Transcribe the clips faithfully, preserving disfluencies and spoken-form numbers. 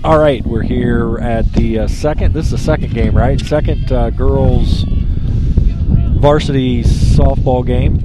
All right, we're here at the uh, second. This is the second game, right? Second uh, girls varsity softball game.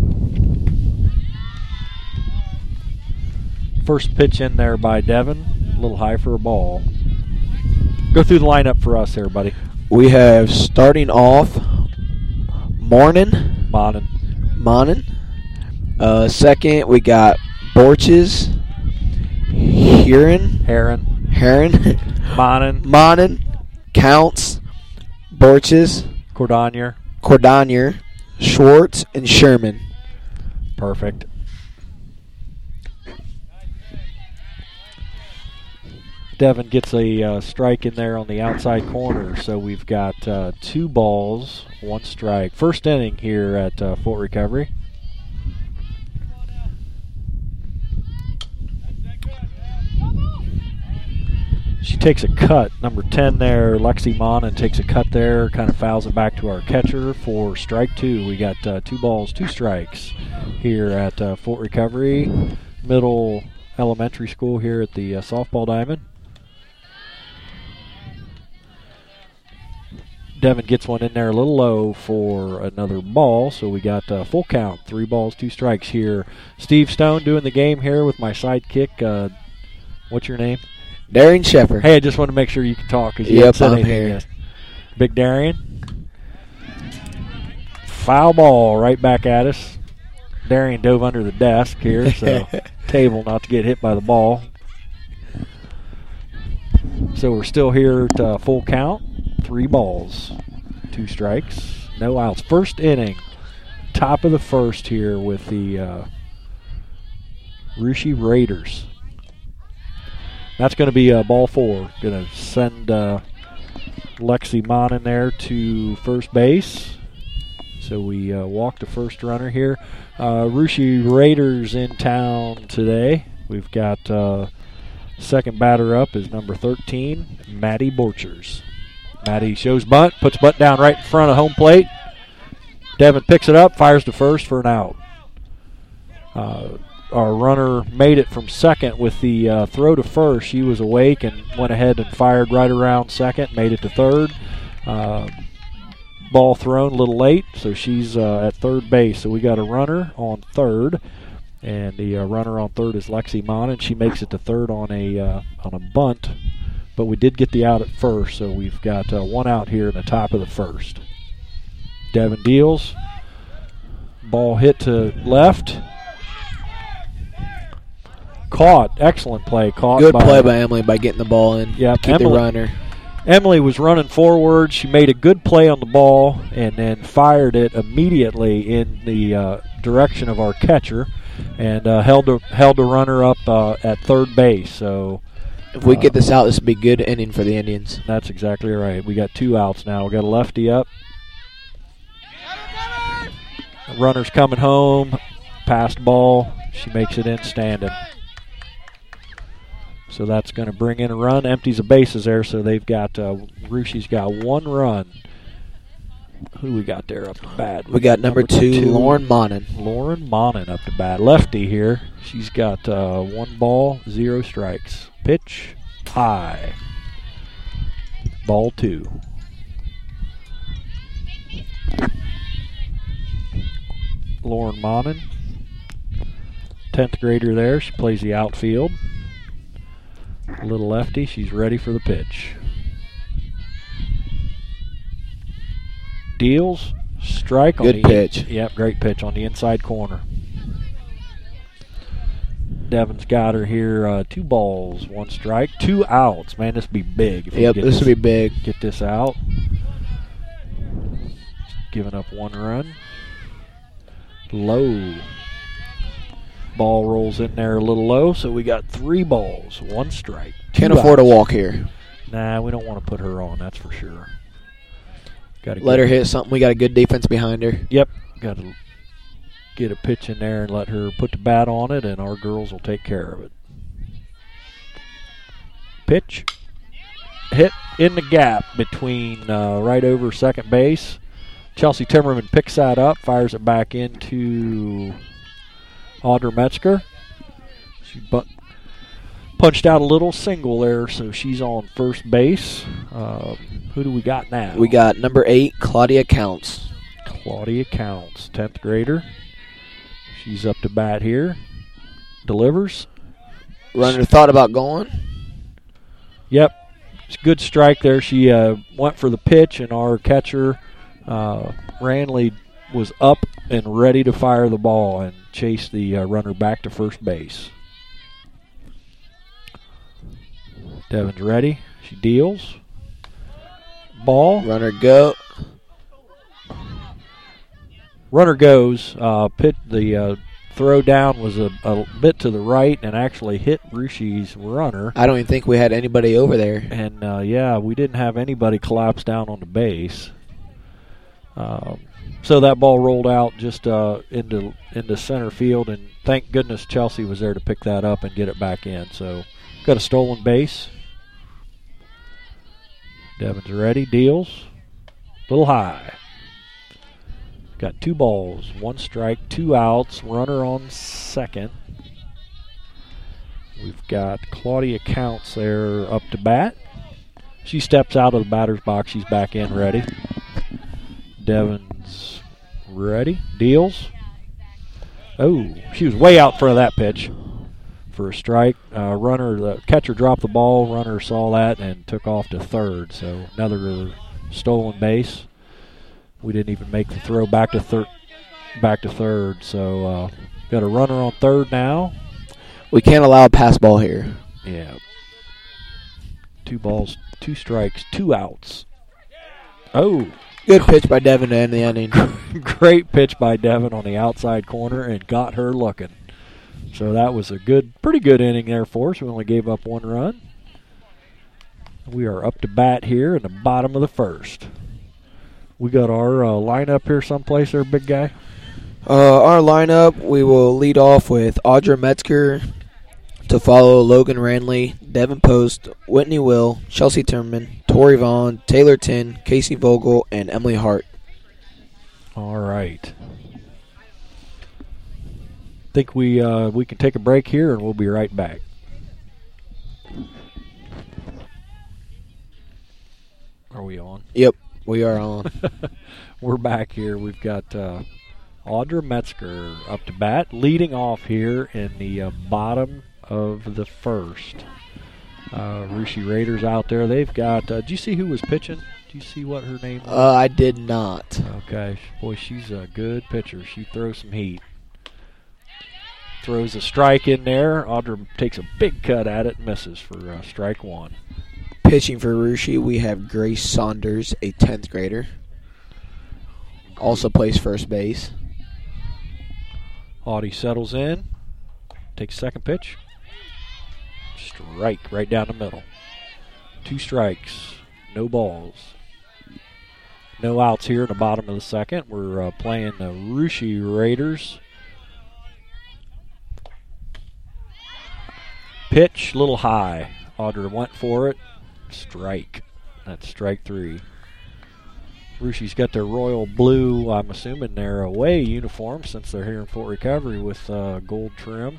First pitch in there by Devin. A little high for a ball. Go through the lineup for us here, buddy. We have starting off Mornin. Monin. Monin. Uh, second, we got Borches. Heron. Heron. Heron. Monin. Monin. Counts. Borches. Cordonier. Cordonier. Schwartz. And Sherman. Perfect. Devin gets a uh, strike in there on the outside corner, so we've got uh, two balls, one strike. First inning here at uh, Fort Recovery. She takes a cut. Number ten there, Lexi Monin takes a cut there, kind of fouls it back to our catcher for strike two. We got uh, two balls, two strikes here at uh, Fort Recovery Middle Elementary School here at the uh, softball diamond. Devin gets one in there a little low for another ball, so we got a full count, three balls, two strikes here. Steve Stone doing the game here with my sidekick. Uh, what's your name? Darian Sheffer. Hey, I just want to make sure you can talk because you yep, haven't said I'm anything here. yet. Big Darian. Foul ball right back at us. Darian dove under the desk here, so table not to get hit by the ball. So we're still here at uh, full count. Three balls, two strikes, no outs. First inning, top of the first here with the uh, Russia Raiders. That's going to be uh, ball four. Going to send uh, Lexi Mon in there to first base. So we uh, walk the first runner here. Uh, Russia Raiders in town today. We've got uh, second batter up is number thirteen, Maddie Borchers. Maddie shows bunt, puts bunt down right in front of home plate. Devin picks it up, fires to first for an out. Uh, our runner made it from second with the uh, throw to first. She was awake and went ahead and fired right around second, made it to third. Uh, ball thrown a little late, so she's uh, at third base. So we got a runner on third, and the uh, runner on third is Lexi Mon, and she makes it to third on a uh, on a bunt. But we did get the out at first, so we've got uh, one out here in the top of the first. Devin deals. Ball hit to left. Caught. Excellent play. Caught. Good by, play by Emily by getting the ball in. Yep, Keep Emily, the runner. Emily was running forward. She made a good play on the ball and then fired it immediately in the uh, direction of our catcher and uh, held, the, held the runner up uh, at third base. So if we uh, get this out, this would be a good inning for the Indians. That's exactly right. We got two outs now. We got a lefty up. Runner's coming home. Passed ball. She makes it in standing. So that's going to bring in a run. Empties the bases there, so they've got, uh, Russia's got one run. Who we got there up to bat? We got number, number two, two, Lauren Monin. Lauren Monin up to bat. Lefty here. She's got uh, one ball, zero strikes. Pitch, high. Ball two. Lauren Monin, tenth grader there. She plays the outfield. A little lefty. She's ready for the pitch. Deals. Strike on Good the pitch. In, yep, great pitch on the inside corner. Devin's got her here. Uh, two balls, one strike, two outs. Man, this would be big. If yep, this, this would be big. Get this out. Giving up one run. Low. Ball rolls in there a little low, so we got three balls, one strike. Can't afford a walk here. Nah, we don't want to put her on, that's for sure. Got to let her hit something. We got a good defense behind her. Yep, got to get a pitch in there and let her put the bat on it, and our girls will take care of it. Pitch. Hit in the gap between uh, right over second base. Chelsea Timmerman picks that up, fires it back into Audra Metzger. She bu- punched out a little single there, so she's on first base. Um, who do we got now? We got number eight, Claudia Counts. Claudia Counts, tenth grader. She's up to bat here. Delivers. Runner thought about going. Yep. It's a good strike there. She uh, went for the pitch, and our catcher, uh, Ranley, was up and ready to fire the ball and chase the uh, runner back to first base. Devin's ready. She deals. Ball. Runner go. Runner goes. Uh, pit the uh, throw down was a, a bit to the right and actually hit Rushi's runner. I don't even think we had anybody over there. And uh, yeah, we didn't have anybody collapse down on the base. Um, so that ball rolled out just uh, into into center field, and thank goodness Chelsea was there to pick that up and get it back in. So got a stolen base. Devin's ready. Deals. Little high. Got two balls, one strike, two outs, runner on second. We've got Claudia Counts there up to bat. She steps out of the batter's box. She's back in ready. Devin's ready. Deals. Oh, she was way out front of that pitch for a strike. Uh, runner, the catcher dropped the ball. Runner saw that and took off to third. So another stolen base. We didn't even make the throw back to third. Back to third. So uh, got a runner on third now. We can't allow a pass ball here. Yeah. Two balls, two strikes, two outs. Oh. Good pitch by Devin to end the inning. Great pitch by Devin on the outside corner and got her looking. So that was a good, pretty good inning there for us. We only gave up one run. We are up to bat here in the bottom of the first. We got our uh, lineup here someplace there, big guy. Uh, our lineup, we will lead off with Audra Metzger, to follow Logan Ranley, Devin Post, Whitney Will, Chelsea Turnman, Tori Vaughn, Taylor Tin, Casey Vogel, and Emily Hart. All right. Think we uh, we can take a break here, and we'll be right back. Are we on? Yep, we are on. We're back here. We've got uh, Audra Metzger up to bat, leading off here in the uh, bottom of the first. Uh, Russia Raiders out there. They've got. Uh, did you see who was pitching? Did you see what her name was? Uh, I did not. Okay, boy, she's a good pitcher. She throws some heat. Throws a strike in there. Audra takes a big cut at it, misses for uh, strike one. Pitching for Russia, we have Grace Saunders, a tenth grader. Also plays first base. Audie settles in. Takes second pitch. Strike right down the middle. Two strikes. No balls. No outs here in the bottom of the second. We're uh, playing the Russia Raiders. Pitch, little high. Audra went for it. Strike. That's strike three. Russia's got their royal blue, I'm assuming their away uniform since they're here in Fort Recovery with uh, gold trim.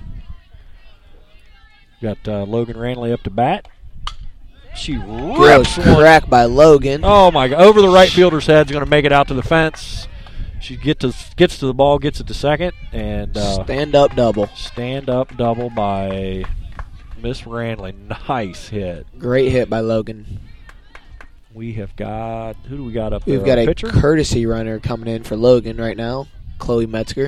Got uh, Logan Ranley up to bat. She rips one. Crack by Logan. Oh, my God. Over the right fielder's head. Going to make it out to the fence. She get to, gets to the ball, gets it to second. and uh, Stand-up double. Stand-up double by Miss Ranley. Nice hit. Great hit by Logan. We have got, who do we got up there? We've got a pitcher? courtesy runner coming in for Logan right now, Chloe Metzger.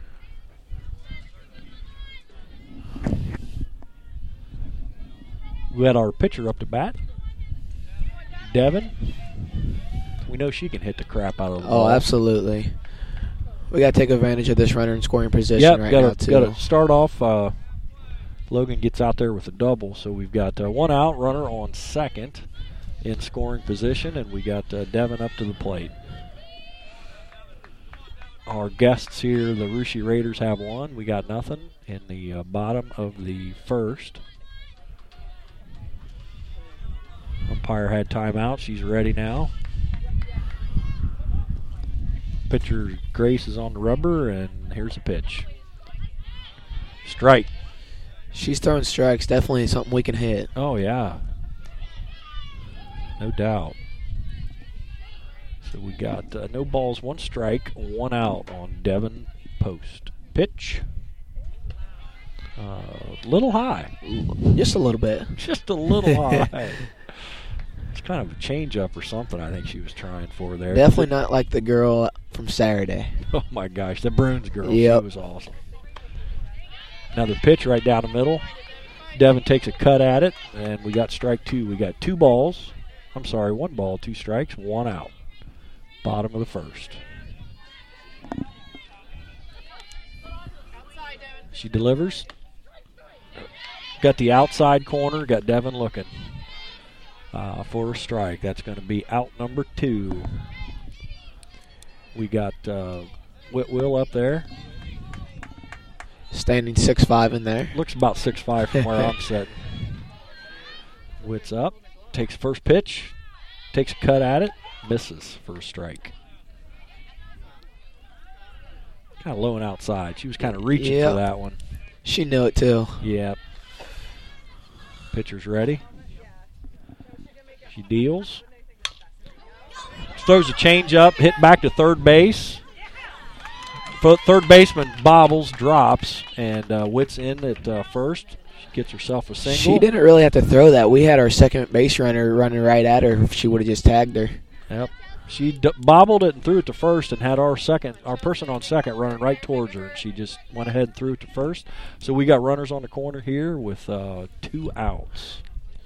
We got our pitcher up to bat. Devin. We know she can hit the crap out of the Oh, ball. absolutely. We got to take advantage of this runner in scoring position Yep, right gotta, now, too. Got to start off. Uh, Logan gets out there with a double, so we've got uh, one out, runner on second in scoring position, and we got uh, Devin up to the plate. Our guests here, the Russia Raiders, have one. We got nothing in the uh, bottom of the first. Umpire had timeout. She's ready now. Pitcher Grace is on the rubber, and here's a pitch. Strike. She's throwing strikes. Definitely something we can hit. Oh, yeah. No doubt. So we got uh, no balls, one strike, one out on Devin Post. Pitch. Uh, little high. Just a little bit. Just a little high. It's kind of a change-up or something I think she was trying for there. Definitely not like the girl from Saturday. Oh, my gosh. The Bruins girl. Yep. She was awesome. Another pitch right down the middle. Devin takes a cut at it, and we got strike two. We got two balls. I'm sorry, one ball, two strikes, one out. Bottom of the first. She delivers. Got the outside corner. Got Devin looking uh, for a strike. That's going to be out number two. We got uh, Whitwill up there. Standing six five in there. Looks about six five from where I'm sitting. Witt's up. Takes first pitch. Takes a cut at it. Misses for a strike. Kind of low and outside. She was kind of reaching yep. for that one. She knew it too. Yep. Pitcher's ready. She deals. Throws a changeup. Hit back to third base. Third baseman bobbles, drops, and uh, Witt's in at uh, first. She gets herself a single. She didn't really have to throw that. We had our second base runner running right at her. If she would have just tagged her. Yep. She d- bobbled it and threw it to first, and had our second, our person on second running right towards her, and she just went ahead and threw it to first. So we got runners on the corner here with uh, two outs.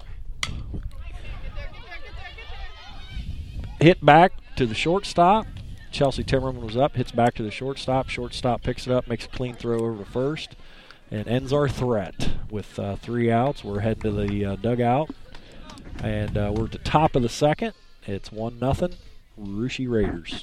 Hit back to the shortstop. Chelsea Timmerman was up, hits back to the shortstop. Shortstop picks it up, makes a clean throw over to first, and ends our threat with uh, three outs. We're heading to the uh, dugout, and uh, we're at the top of the second. It's one nothing. Russia Raiders.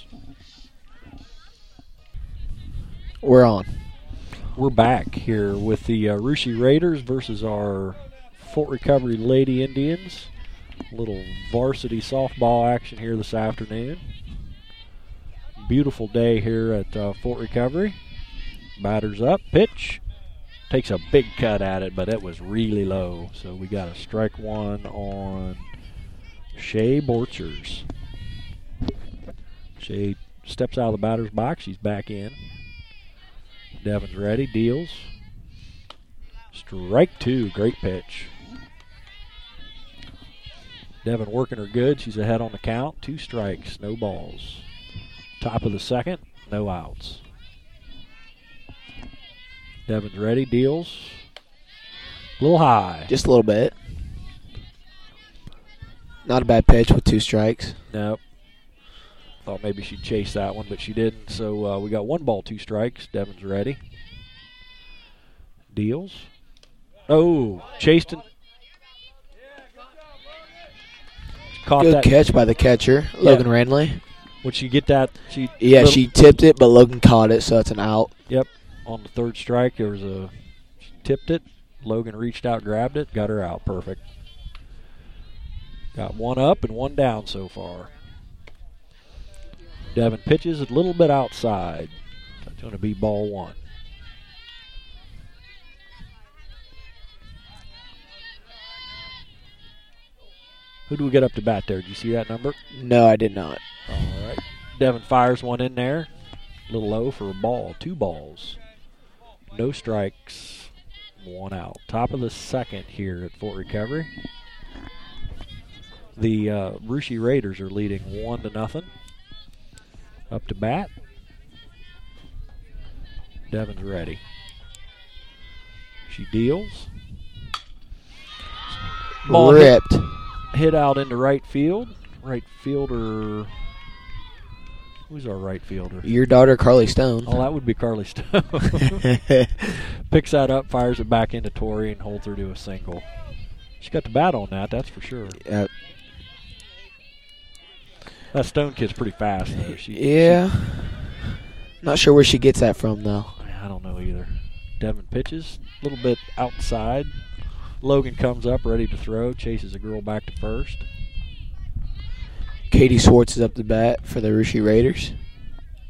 We're on. We're back here with the uh, Russia Raiders versus our Fort Recovery Lady Indians. A little varsity softball action here this afternoon. Beautiful day here at uh, Fort Recovery. Batter's up, pitch. Takes a big cut at it, but it was really low. So we got a strike one on Shay Borchers. Shay steps out of the batter's box. She's back in. Devin's ready, deals. Strike two, great pitch. Devin working her good. She's ahead on the count. Two strikes, no balls. Top of the second, no outs. Devin's ready, deals. A little high. Just a little bit. Not a bad pitch with two strikes. Nope. Thought maybe she'd chase that one, but she didn't. So uh, we got one ball, two strikes. Devin's ready. Deals. Oh, chased and caught Good that. catch by the catcher, Logan Yeah. Ranley. Would she get that? She Yeah, little, she tipped it, but Logan caught it, so it's an out. Yep. On the third strike, there was a she tipped it. Logan reached out, grabbed it, got her out. Perfect. Got one up and one down so far. Devin pitches a little bit outside. That's going to be ball one. Who do we get up to bat there? Did you see that number? No, I did not. All right. Devin fires one in there. A little low for a ball. Two balls. No strikes. One out. Top of the second here at Fort Recovery. The uh, Russia Raiders are leading one to nothing. Up to bat. Devin's ready. She deals. Ball hit, Ripped. hit out into right field. Right fielder. Who's our right fielder? Your daughter, Carly Stone. Oh, that would be Carly Stone. Picks that up, fires it back into Tori, and holds her to a single. She got the bat on that, that's for sure. Uh, That Stone kid's pretty fast, though. She, yeah. Not sure where she gets that from, though. She, I don't know either. Devin pitches, a little bit outside. Logan comes up, ready to throw, chases a girl back to first. Katie Swartz is up the bat for the Russia Raiders.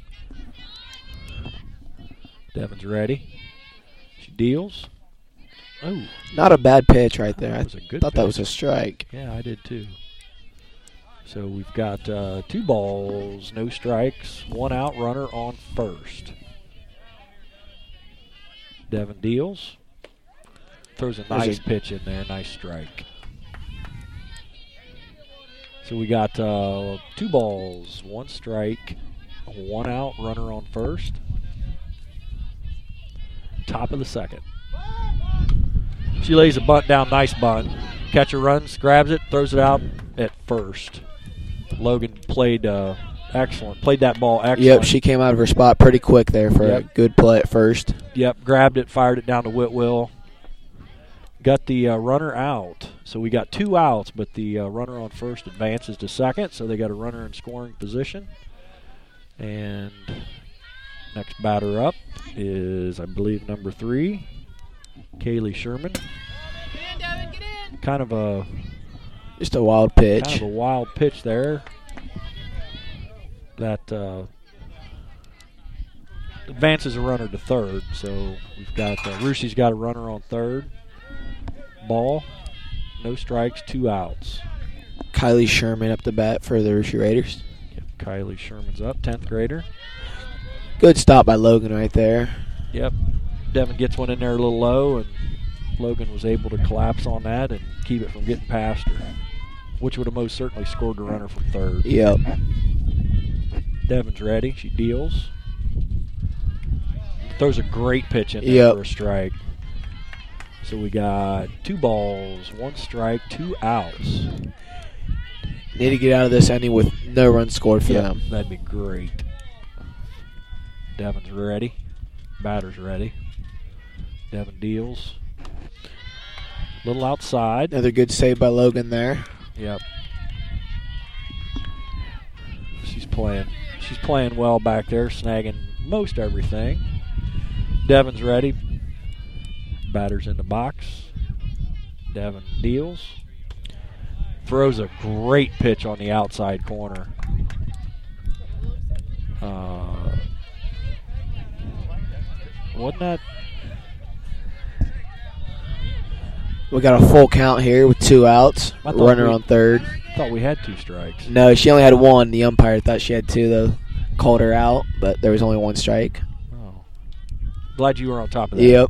Devin's ready. She deals. Oh, Not a bad pitch right there. that I was a good thought that pitch. was a strike. Yeah, I did too. So we've got uh, two balls, no strikes, one out, runner on first. Devin deals. Throws a There's nice a- pitch in there, nice strike. So we got uh, two balls, one strike, one out, runner on first. Top of the second. She lays a bunt down, nice bunt. Catcher runs, grabs it, throws it out at first. Logan played uh, excellent, played that ball excellent. Yep, she came out of her spot pretty quick there for Yep. a good play at first. Yep, grabbed it, fired it down to Whitwell. Got the uh, runner out. So we got two outs, but the uh, runner on first advances to second, so they got a runner in scoring position. And next batter up is, I believe, number three, Kaylee Sherman. Kind of a Just a wild pitch. kind of a wild pitch there. That uh, advances a runner to third. So we've got uh, Rushi's got a runner on third. Ball, no strikes, two outs. Kylie Sherman up the bat for the Rushi Raiders. Yep, Kylie Sherman's up, tenth grader. Good stop by Logan right there. Yep, Devin gets one in there a little low, and Logan was able to collapse on that and keep it from getting past her, which would have most certainly scored the runner from third. Yep. Devin's ready. She deals. Throws a great pitch in there Yep. for a strike. So we got two balls, one strike, two outs. Need to get out of this inning with no runs scored for Yep, them. that'd be great. Devin's ready. Batter's ready. Devin deals. Little outside. Another good save by Logan there. Yep. She's playing. She's playing well back there, snagging most everything. Devin's ready. Batter's in the box. Devin deals. Throws a great pitch on the outside corner. Uh, wasn't that? We got a full count here with two outs. I thought Runner we- on third. I thought we had two strikes. No, she only had one. The umpire thought she had two, though. Called her out, but there was only one strike. Oh. Glad you were on top of that. Yep.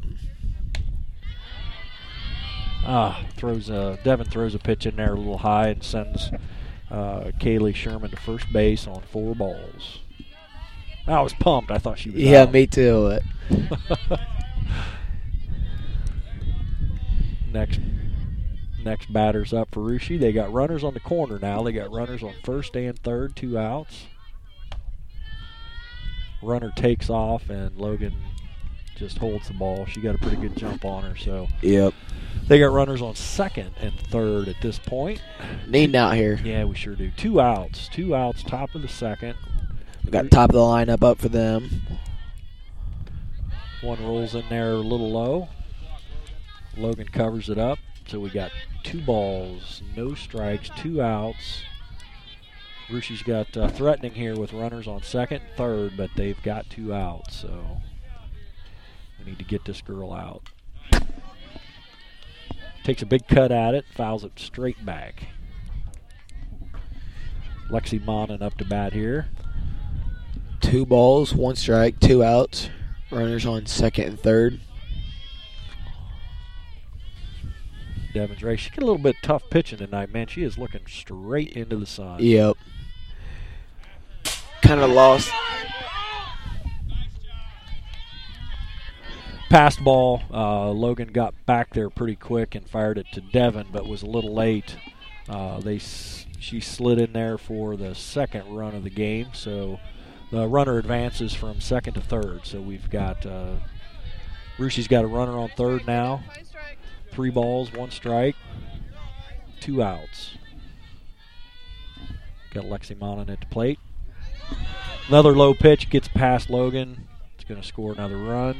Ah, throws a Devin throws a pitch in there a little high and sends uh, Kaylee Sherman to first base on four balls. I was pumped. I thought she was Yeah, out. me too. But next, next batter's up for Rushi. They got runners on the corner now. They got runners on first and third, two outs. Runner takes off and Logan just holds the ball. She got a pretty good jump on her, so Yep. they got runners on second and third at this point. Needing out here. Yeah, we sure do. Two outs. Two outs, top of the second. We got top of the lineup up for them. One rolls in there a little low. Logan covers it up. So we got two balls, no strikes, two outs. Rushi's got uh, threatening here with runners on second and third, but they've got two outs, so we need to get this girl out. Takes a big cut at it, fouls it straight back. Lexi Monin up to bat here. Two balls, one strike, two outs. Runners on second and third. Devin's ready. She got a little bit tough pitching tonight, man. She is looking straight into the sun. Yep. Kind of lost. Passed ball. Uh, Logan got back there pretty quick and fired it to Devin, but was a little late. Uh, they s- she slid in there for the second run of the game, so the runner advances from second to third. So we've got uh, Rushi's got a runner on third now. Three balls, one strike, two outs. Got Lexi Monin at the plate. Another low pitch gets past Logan. It's going to score another run.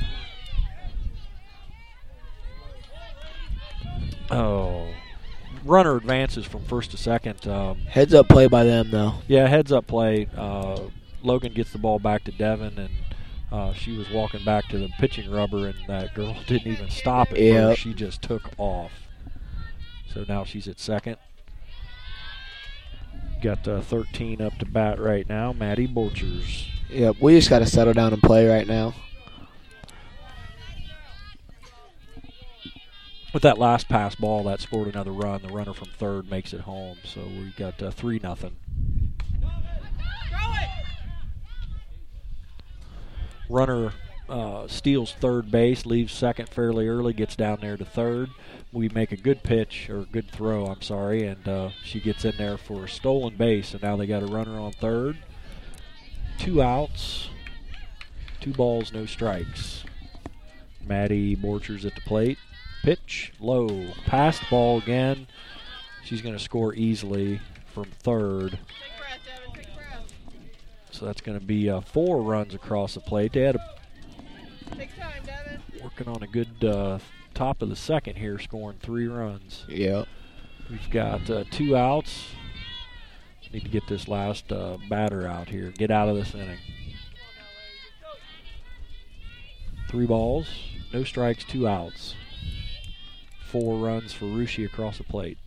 Oh, runner advances from first to second. Um, Heads up play by them, though. yeah, heads up play. Uh, Logan gets the ball back to Devin, and Uh, she was walking back to the pitching rubber, and that girl didn't even stop at Yep. first. She just took off. So now she's at second. Got uh, thirteen up to bat right now, Maddie Borchers. Yep, we just got to settle down and play right now. With that last pass ball, that scored another run. The runner from third makes it home. So we got uh, three nothing. Runner uh, steals third base, leaves second fairly early, gets down there to third. We make a good pitch, or good throw, I'm sorry, and uh, she gets in there for a stolen base, and now they got a runner on third. Two outs, two balls, no strikes. Maddie Borchers at the plate. Pitch, low, passed ball again. She's going to score easily from third. So that's going to be uh, four runs across the plate. They had a, working on a good uh, top of the second here, scoring three runs. Yep. We've got uh, two outs. Need to get this last uh, batter out here. Get out of this inning. Three balls, no strikes, two outs. Four runs for Rushi across the plate.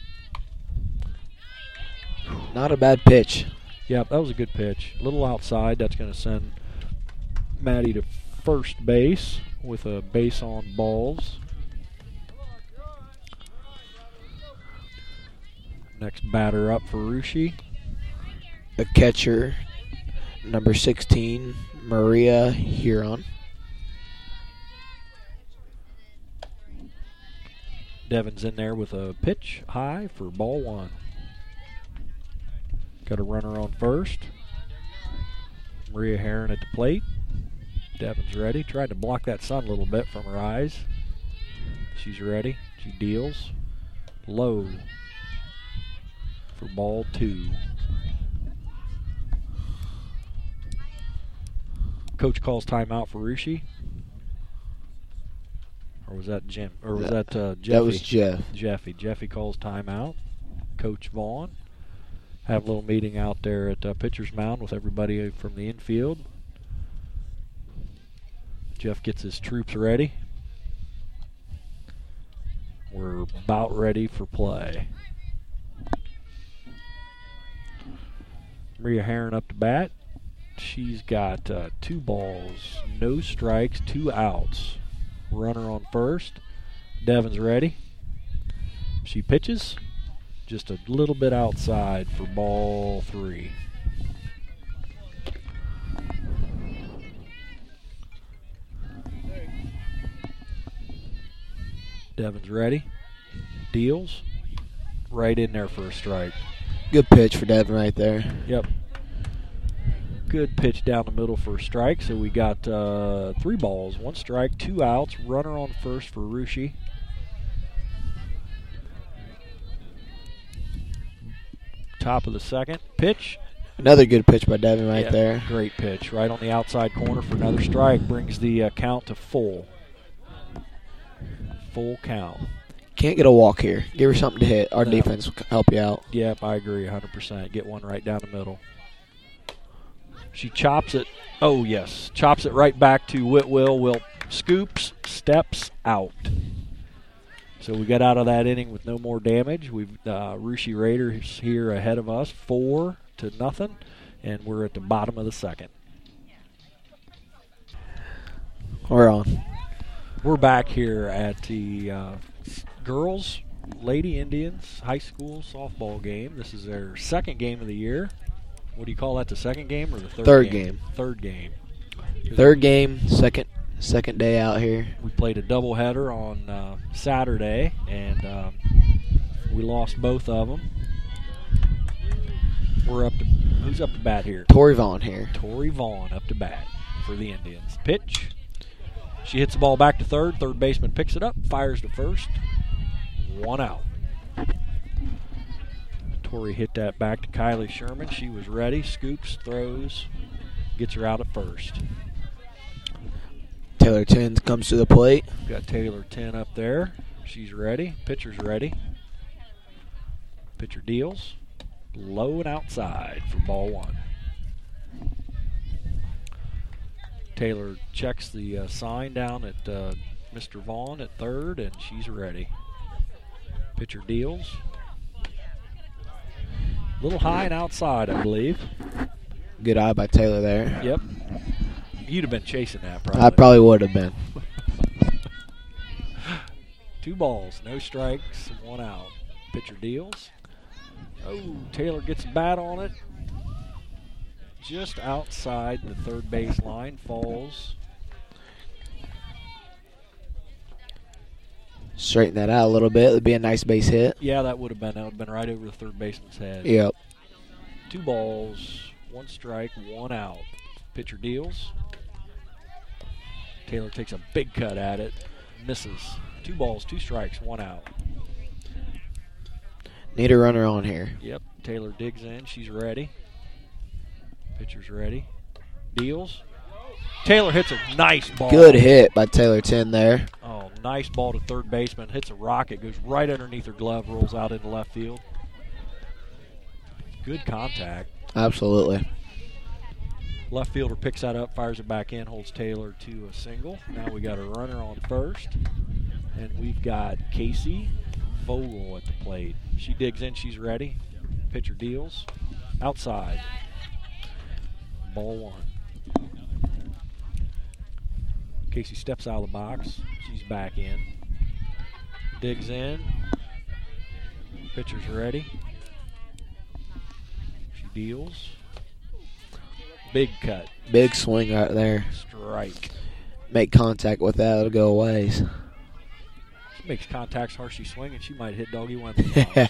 Not a bad pitch. Yep, that was a good pitch. A little outside. That's going to send Maddie to first base with a base on balls. Next batter up for Rushi. The catcher, number sixteen, Maria Huron. Devin's in there with a pitch high for ball one. Got a runner on first. Maria Heron at the plate. Devin's ready. Tried to block that sun a little bit from her eyes. She's ready. She deals. Low for ball two. Coach calls timeout for Rushi. Or was that Jim? Or was that, that uh, Jeffy? That was Jeff. Jeffy. Jeffy calls timeout. Coach Vaughn. Have a little meeting out there at uh, pitcher's mound with everybody from the infield. Jeff gets his troops ready. We're about ready for play. Maria Heron up to bat. She's got uh, two balls, no strikes, two outs. Runner on first. Devin's ready. She pitches. Just a little bit outside for ball three. Devin's ready. Deals. Right in there for a strike. Good pitch for Devin right there. Yep. Good pitch down the middle for a strike. So we got uh, three balls, one strike, two outs. Runner on first for Rushi. Top of the second. Pitch. Another good pitch by Devin right Yeah, there. Great pitch. Right on the outside corner for another strike. Brings the uh, count to full. Full count. Can't get a walk here. Give her something to hit. Our No. defense will help you out. Yep, I agree one hundred percent. Get one right down the middle. She chops it. Oh, yes. Chops it right back to Whitwill. Will scoops, steps out. So we got out of that inning with no more damage. We've uh, Rushi Raiders here ahead of us, four to nothing, and we're at the bottom of the second. We're on. We're back here at the uh, girls, Lady Indians high school softball game. This is their second game of the year. What do you call that? The second game or the third, Third game? game. Third game. Third game, second second day out here. We played a doubleheader on uh, Saturday, and um, we lost both of them. We're up to who's up to bat here? Tori Vaughn here. Tori Vaughn up to bat for the Indians. Pitch. She hits the ball back to third. Third baseman picks it up, fires to first. One out. Tori hit that back to Kylie Sherman. She was ready. Scoops, throws, gets her out at first. Taylor Tins comes to the plate. Got Taylor ten up there. She's ready. Pitcher's ready. Pitcher deals. Low and outside for ball one. Taylor checks the uh, sign down at uh, Mister Vaughn at third, and she's ready. Pitcher deals. A little high and outside, I believe. Good eye by Taylor there. Yep. You'd have been chasing that, probably. I probably would have been. Two balls, no strikes, one out. Pitcher deals. Oh, Taylor gets a bat on it. Just outside the third base line, falls. Straighten that out a little bit. It would be a nice base hit. Yeah, that would have been. That would have been right over the third baseman's head. Yep. Two balls, one strike, one out. Pitcher deals. Taylor takes a big cut at it, misses. Two balls, two strikes, one out. Need a runner on here. Yep, Taylor digs in. She's ready. Pitcher's ready. Deals. Taylor hits a nice ball. Good hit by Taylor ten there. Oh, nice ball to third baseman. Hits a rocket, goes right underneath her glove, rolls out into left field. Good contact. Absolutely. Left fielder picks that up, fires it back in, holds Taylor to a single. Now we got a runner on first. And we've got Casey Vogel at the plate. She digs in, she's ready. Pitcher deals. Outside. Ball one. Casey steps out of the box. She's back in. Digs in. Pitcher's ready. She deals. Big cut. Big swing right there. Strike. Make contact with that, it'll go a ways. She makes contacts hard, she swing, and she might hit Doggy Wednesday.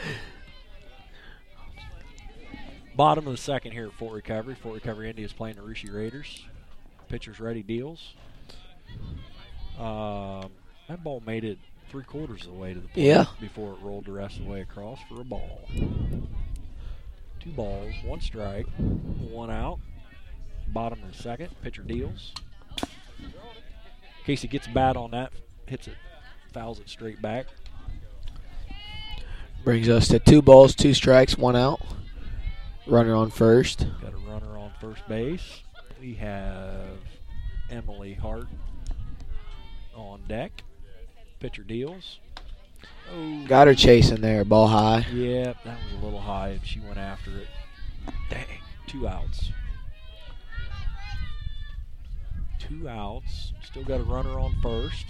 Bottom of the second here at Fort Recovery. Fort Recovery Indians playing the Russia Raiders. Pitcher's ready, deals. Um, that ball made it three quarters of the way to the plate yeah. before it rolled the rest of the way across for a ball. Two balls, one strike, one out. Bottom of the second. Pitcher deals. Casey gets a bat on that, hits it, fouls it straight back. Brings us to two balls, two strikes, one out. Runner on first. Got a runner on first base. We have Emily Hart on deck. Pitcher deals. Oh. Got her chasing there, ball high. Yeah, that was a little high, and she went after it. Dang, two outs. Two outs. Still got a runner on first.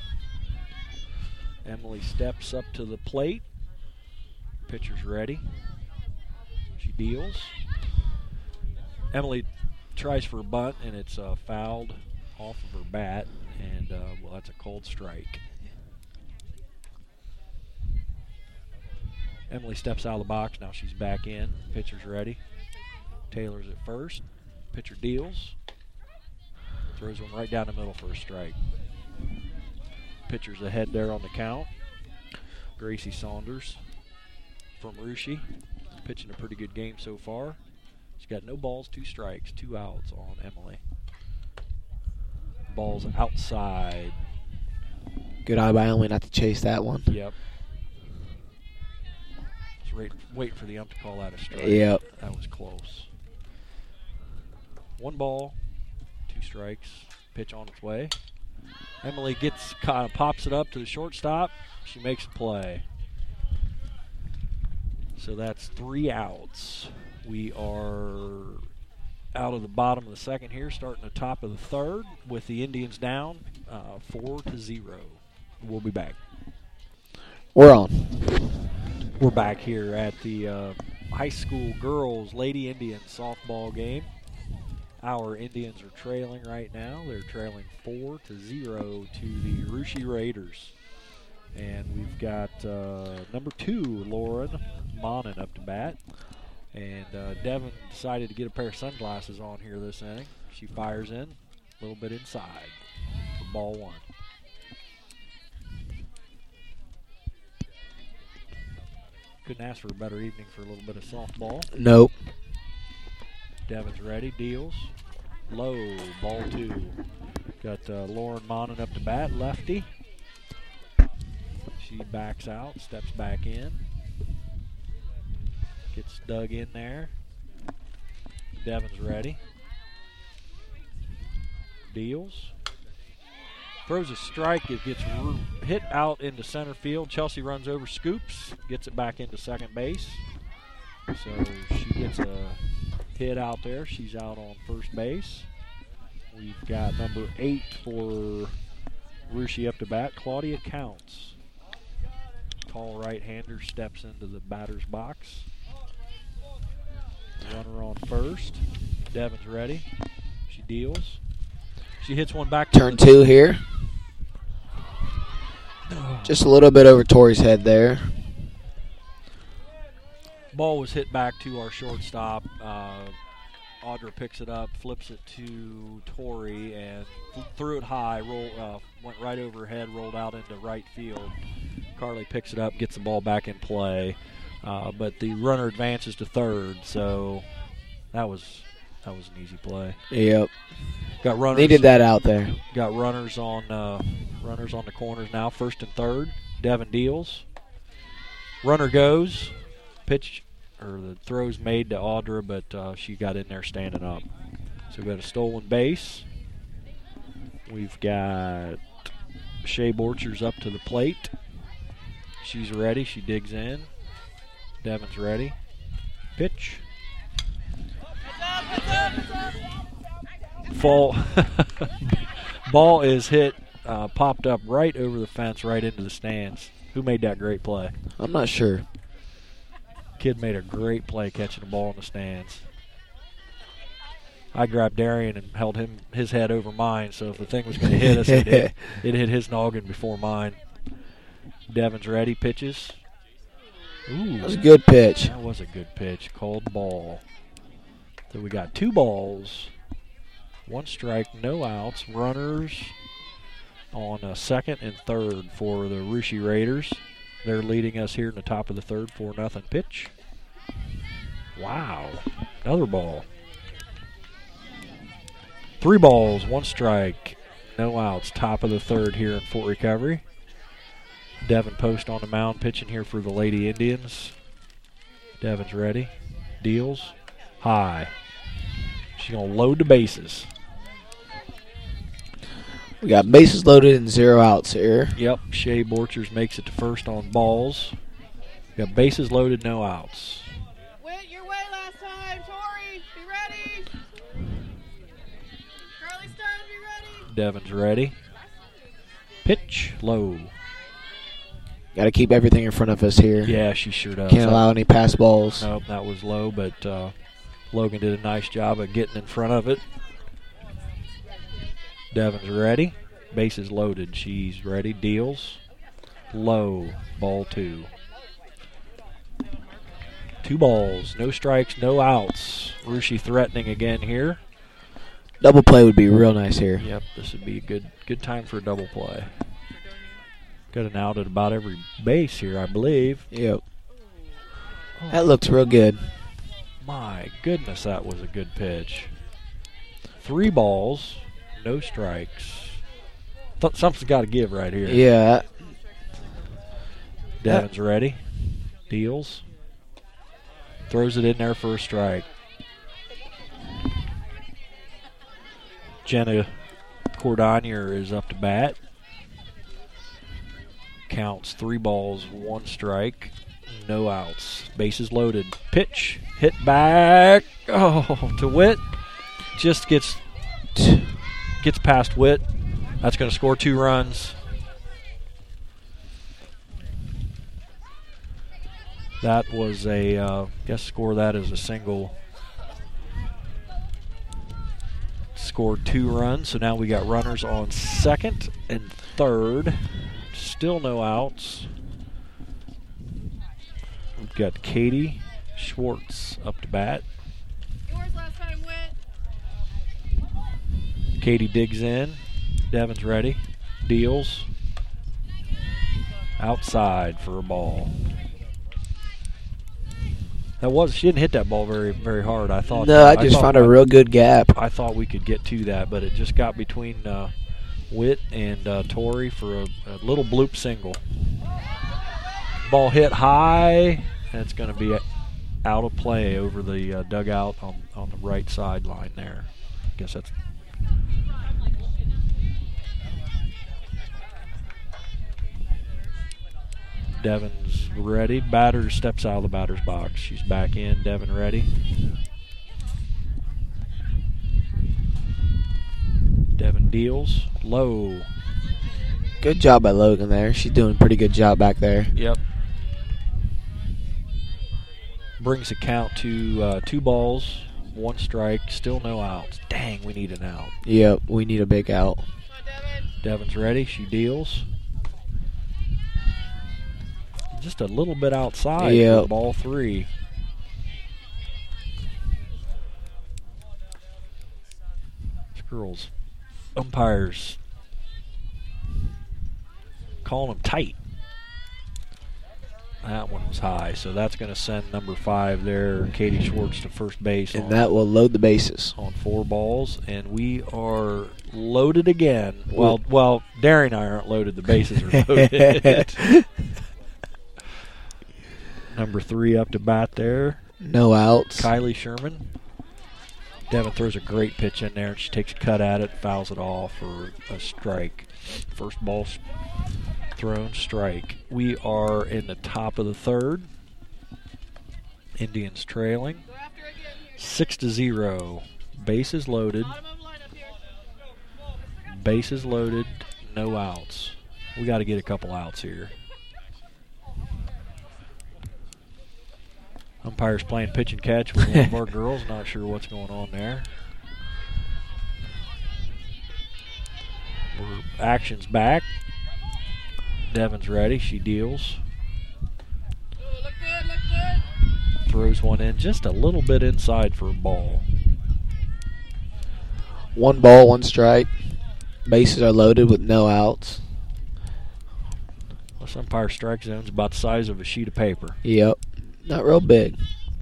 Emily steps up to the plate. Pitcher's ready. She deals. Emily tries for a bunt, and it's uh, fouled off of her bat, and uh, well, that's a cold strike. Emily steps out of the box. Now she's back in. Pitcher's ready. Taylor's at first. Pitcher deals. Throws one right down the middle for a strike. Pitcher's ahead there on the count. Gracie Saunders from Russia. Pitching a pretty good game so far. She's got no balls, two strikes, two outs on Emily. Ball's outside. Good eye by Emily not to chase that one. Yep. Just wait, wait for the ump to call that a strike. Yep. That was close. One ball, two strikes, pitch on its way. Emily gets kind of pops it up to the shortstop. She makes a play. So that's three outs. We are out of the bottom of the second here, starting the top of the third with the Indians down uh, four to zero. We'll be back. We're on. We're back here at the uh, high school girls Lady Indians softball game. Our Indians are trailing right now. They're trailing four to zero to the Russia Raiders. And we've got uh, number two, Lauren Monin, up to bat. And uh, Devin decided to get a pair of sunglasses on here this inning. She fires in, a little bit inside for ball one. Couldn't ask for a better evening for a little bit of softball. Nope. Devin's ready, deals. Low, ball two. Got uh, Lauren Monin up to bat, lefty. She backs out, steps back in. Gets dug in there. Devin's ready. Deals. Throws a strike. It gets hit out into center field. Chelsea runs over, scoops, gets it back into second base. So she gets a hit out there. She's out on first base. We've got number eight for Russia up to bat, Claudia Counts. Tall right-hander steps into the batter's box. Runner on first. Devin's ready. She deals. She hits one back. Turn two here. Just a little bit over Tori's head there. Ball was hit back to our shortstop. Uh, Audra picks it up, flips it to Tori, and th- threw it high. Roll, uh, went right over her head, rolled out into right field. Carly picks it up, gets the ball back in play, uh, but the runner advances to third. So that was that was an easy play. Yep. Got runners. Needed that out there. Got runners on uh, runners on the corners now. First and third. Devin deals. Runner goes. Pitch or the throw's made to Audra, but uh, she got in there standing up. So we've got a stolen base. We've got Shea Borchers up to the plate. She's ready. She digs in. Devin's ready. Pitch. Fall. Ball is hit, uh, popped up right over the fence, right into the stands. Who made that great play? I'm not sure. Kid made a great play catching the ball in the stands. I grabbed Darian and held him his head over mine, so if the thing was going to hit us, it hit, it hit his noggin before mine. Devin's ready, pitches. Ooh, that was a good pitch. That was a good pitch. Called ball. So we got two balls, one strike, no outs. Runners on uh, second and third for the Russia Raiders. They're leading us here in the top of the third, four nothing pitch. Wow. Another ball. Three balls, one strike, no outs. Top of the third here in Fort Recovery. Devin Post on the mound pitching here for the Lady Indians. Devin's ready. Deals. High. She's going to load the bases. We got bases loaded and zero outs here. Yep, Shea Borchers makes it to first on balls. We got bases loaded, no outs. Went your way last time, Tori. Be ready. Carly Stone, be ready. Devin's ready. Pitch, low. Got to keep everything in front of us here. Yeah, she sure does. Can't allow any pass balls. Nope, that was low, but uh, Logan did a nice job of getting in front of it. Devin's ready. Bases loaded. She's ready. Deals. Low. Ball two. Two balls. No strikes. No outs. Russia threatening again here. Double play would be real nice here. Yep, this would be a good good time for a double play. Got an out at about every base here, I believe. Yep. Oh, that looks real good. My goodness, that was a good pitch. Three balls. No strikes. Th- something's got to give right here. Yeah. Devin's ready. Deals. Throws it in there for a strike. Jenna Cordonier is up to bat. Counts three balls, one strike, no outs. Bases loaded. Pitch. Hit back. Oh, to Witt. Just gets... T- Gets past Witt. That's going to score two runs. That was a, uh, guess score that as a single. Scored two runs, so now we got runners on second and third. Still no outs. We've got Katie Schwartz up to bat. Yours last time went. Katie digs in. Devin's ready. Deals. Outside for a ball. That was she didn't hit that ball very very hard. I thought. No, uh, I just thought, found a real good gap. I thought we could get to that, but it just got between uh, Witt and uh, Tori for a, a little bloop single. Ball hit high, and it's going to be out of play over the uh, dugout on on the right sideline there. I guess that's Devin's ready. Batter steps out of the batter's box. She's back in. Devin ready. Devin deals. Low. Good job by Logan there. She's doing a pretty good job back there. Yep. Brings the count to uh, two balls, one strike, still no outs. Dang, we need an out. Yep, we need a big out. Devin's ready. She deals. Just a little bit outside Yep. for ball three. Girls, umpires calling them tight. That one was high, so that's going to send number five there, Katie Schwartz, to first base. And on, that will load the bases. on four balls, and we are loaded again. Well, well, Darren and I aren't loaded. The bases are loaded. Number three up to bat there. No outs. Kylie Sherman. Devin throws a great pitch in there, and she takes a cut at it, fouls it off for a strike. First ball thrown, strike. We are in the top of the third. Indians trailing. Six to zero. Bases loaded. Bases loaded. No outs. We got to get a couple outs here. Umpire's playing pitch and catch with one of our girls. Not sure what's going on there. We're, action's back. Devin's ready. She deals. Look good, look good. Throws one in just a little bit inside for a ball. One ball, one strike. Bases are loaded with no outs. This umpire strike zone's about the size of a sheet of paper. Yep. Not real big.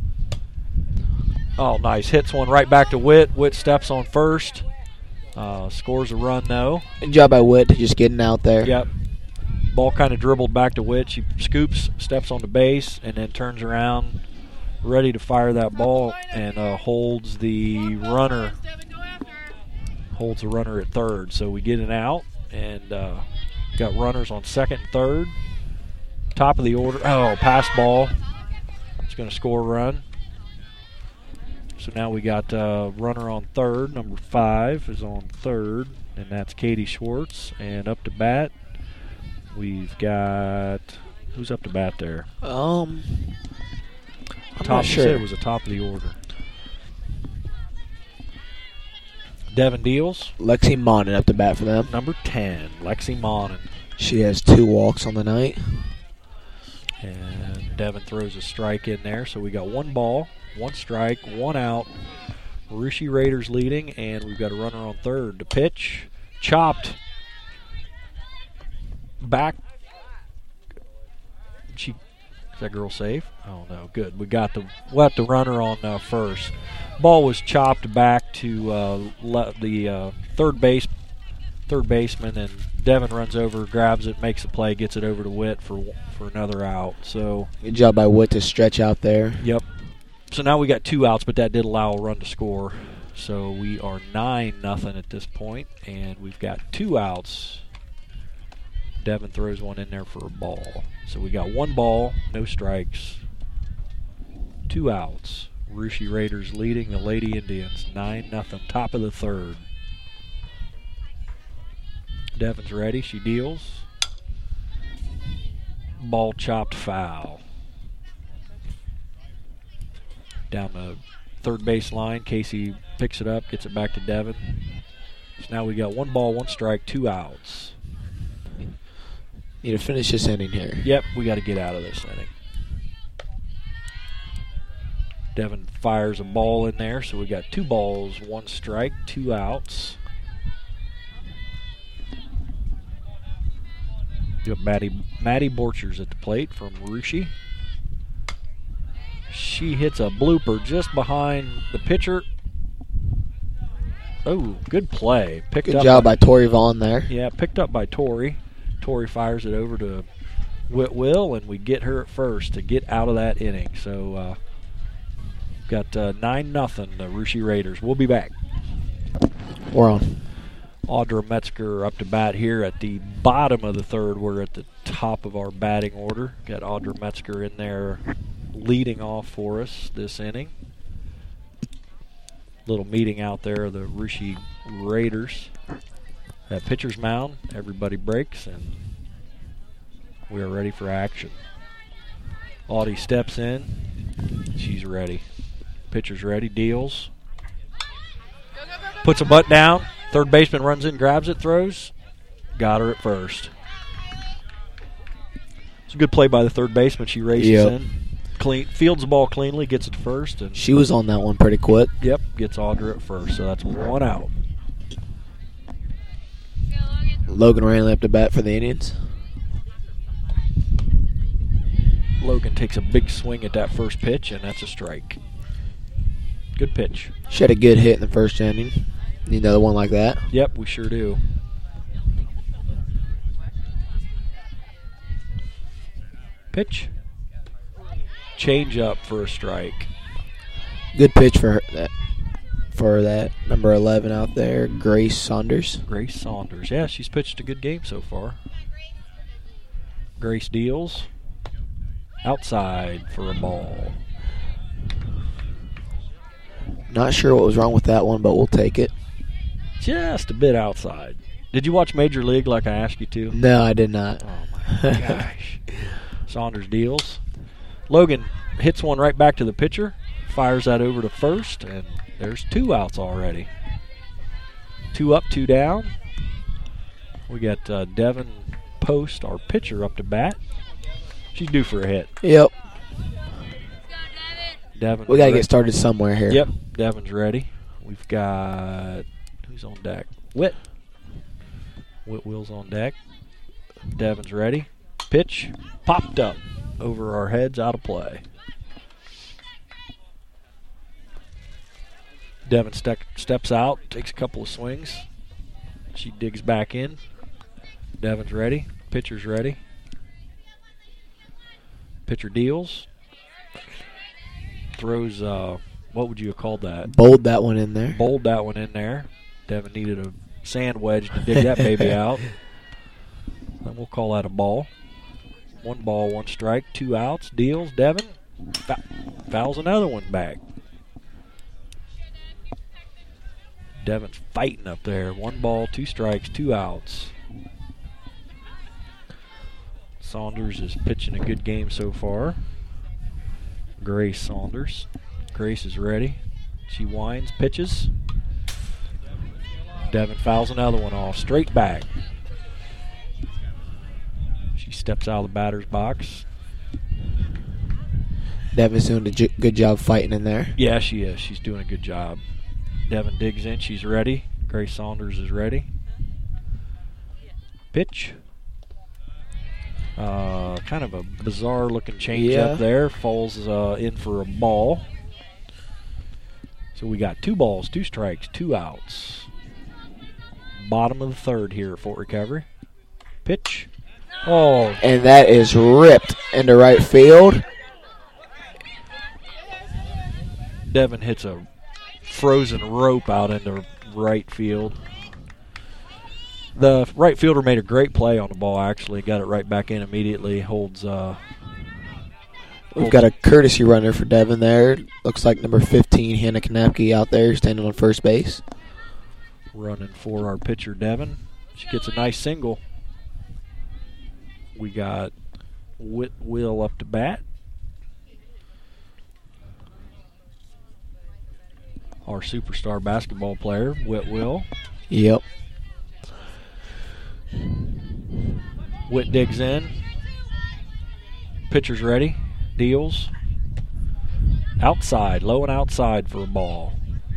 Oh, nice. Hits one right back to Witt. Witt steps on first. Uh, scores a run, though. Good job by Witt just getting out there. Yep. Ball kind of dribbled back to Witt. She scoops, steps on the base, and then turns around, ready to fire that ball, and uh, holds the runner. Holds the runner at third. So we get an out, and uh, got runners on second and third. Top of the order. Oh, pass ball. It's going to score a run. So now we got uh, runner on third. Number five is on third, and that's Katie Schwartz. And up to bat, we've got who's up to bat there? Um, I'm top, not you sure. said it was the top of the order. Devin deals. Lexi Monin up to bat for them. Number ten, Lexi Monin. She has two walks on the night. And Devin throws a strike in there. So we got one ball, one strike, one out. Rushi Raiders leading, and we've got a runner on third. The pitch, chopped. Back. She, is that girl safe? Oh, no, good. We got the, left the runner on uh, first. Ball was chopped back to uh, le- the uh, third base, third baseman, and Devin runs over, grabs it, makes the play, gets it over to Witt for for another out. So Good job by Witt to stretch out there. yep. So now we got two outs, but that did allow a run to score. So we are nine nothing at this point, and we've got two outs. Devin throws one in there for a ball. So we got one ball, no strikes, two outs. Rushi Raiders leading the Lady Indians nine nothing, top of the third. Devin's ready. She deals. Ball chopped foul. Down the third base line, Casey picks it up, gets it back to Devin. So now we got one ball, one strike, two outs. Need to finish this inning here. Yep, we got to get out of this inning. Devin fires a ball in there, so we got two balls, one strike, two outs. You got Maddie, Maddie Borchers at the plate from Rushi. She hits a blooper just behind the pitcher. Oh, good play. Picked Good up job by Tori Vaughn there. Yeah, picked up by Tori. Tori fires it over to Whitwill, and we get her at first to get out of that inning. So, uh, got uh, nine nothing, the Rushi Raiders. We'll be back. We're on. Audra Metzger up to bat here at the bottom of the third. We're at the top. top of our batting order. Got Audra Metzger in there leading off for us this inning. Little meeting out there of the Russia Raiders. At pitcher's mound, everybody breaks, and we are ready for action. Audie steps in. She's ready. Pitcher's ready, deals. Puts a butt down. Third baseman runs in, grabs it, throws. Got her at first. It's a good play by the third baseman. She races Yep. in. Clean, fields the ball cleanly, gets it to first. And She was on that one pretty quick. Yep, gets Audra at first, so that's one out. Logan Ranley up to bat for the Indians. Logan takes a big swing at that first pitch, and that's a strike. Good pitch. She had a good hit in the first inning. Need another one like that. Yep, we sure do. Pitch. Change up for a strike. Good pitch for her, that for that number eleven out there, Grace Saunders. Grace Saunders. Yeah, she's pitched a good game so far. Grace deals. Outside for a ball. Not sure what was wrong with that one, but we'll take it. Just a bit outside. Did you watch Major League like I asked you to? No, I did not. Oh, my gosh. Saunders deals. Logan hits one right back to the pitcher. Fires that over to first, and there's two outs already. Two up, two down. We got uh, Devin Post, our pitcher, up to bat. She's due for a hit. Yep. Devin. We got to ready. get started somewhere here. Yep, Devin's ready. We've got, who's on deck? Whit. Whit Will's on deck. Devin's ready. Pitch popped up over our heads, out of play. Devin ste- steps out, takes a couple of swings. She digs back in. Devin's ready. Pitcher's ready. Pitcher deals. Throws, uh, what would you have called that? Bowled that one in there. Bowled that one in there. Devin needed a sand wedge to dig that baby out. And we'll call that a ball. One ball, one strike, two outs. Deals. Devin fa- fouls another one back. Devin's fighting up there. One ball, two strikes, two outs. Saunders is pitching a good game so far. Grace Saunders. Grace is ready. She winds, pitches. Devin fouls another one off. Straight back. She steps out of the batter's box. Devin's doing a j- good job fighting in there. Yeah, she is. She's doing a good job. Devin digs in. She's ready. Grace Saunders is ready. Pitch. Uh, kind of a bizarre looking change Yeah. up there. Falls uh, in for a ball. So we got two balls, two strikes, two outs. Bottom of the third here at Fort Recovery. Pitch. Oh, And that is ripped into right field. Devin hits a frozen rope out into right field. The right fielder made a great play on the ball, actually. Got it right back in immediately. Holds. Uh, We've holds got a courtesy runner for Devin there. Looks like number fifteen, Hannah Knapke, out there standing on first base. running for our pitcher, Devin. She gets a nice single. We got Whit Will up to bat. Our superstar basketball player, Whit Will. Yep. Whit digs in. Pitcher's ready. Deals. Outside, low and outside for a ball.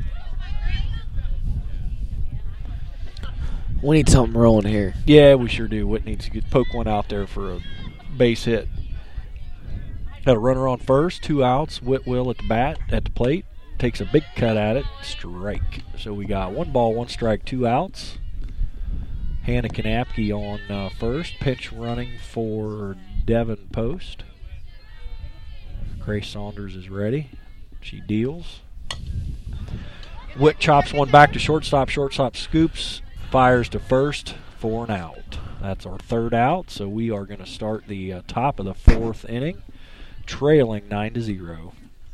We need something rolling here. Yeah, we sure do. Whit needs to get, poke one out there for a base hit. Got a runner on first, two outs. Whit Will at the bat, at the plate. Takes a big cut at it. Strike. So we got one ball, one strike, two outs. Hannah Knapke on uh, first. Pitch running for Devin Post. Grace Saunders is ready. She deals. Whit chops one back to shortstop. Shortstop scoops. Fires to first for an out. That's our third out, so we are going to start the uh, top of the fourth inning, trailing nine to zero.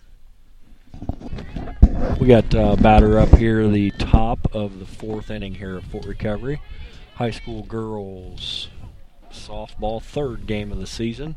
We got uh, batter up here, the top of the fourth inning here at Fort Recovery. High school girls softball, third game of the season,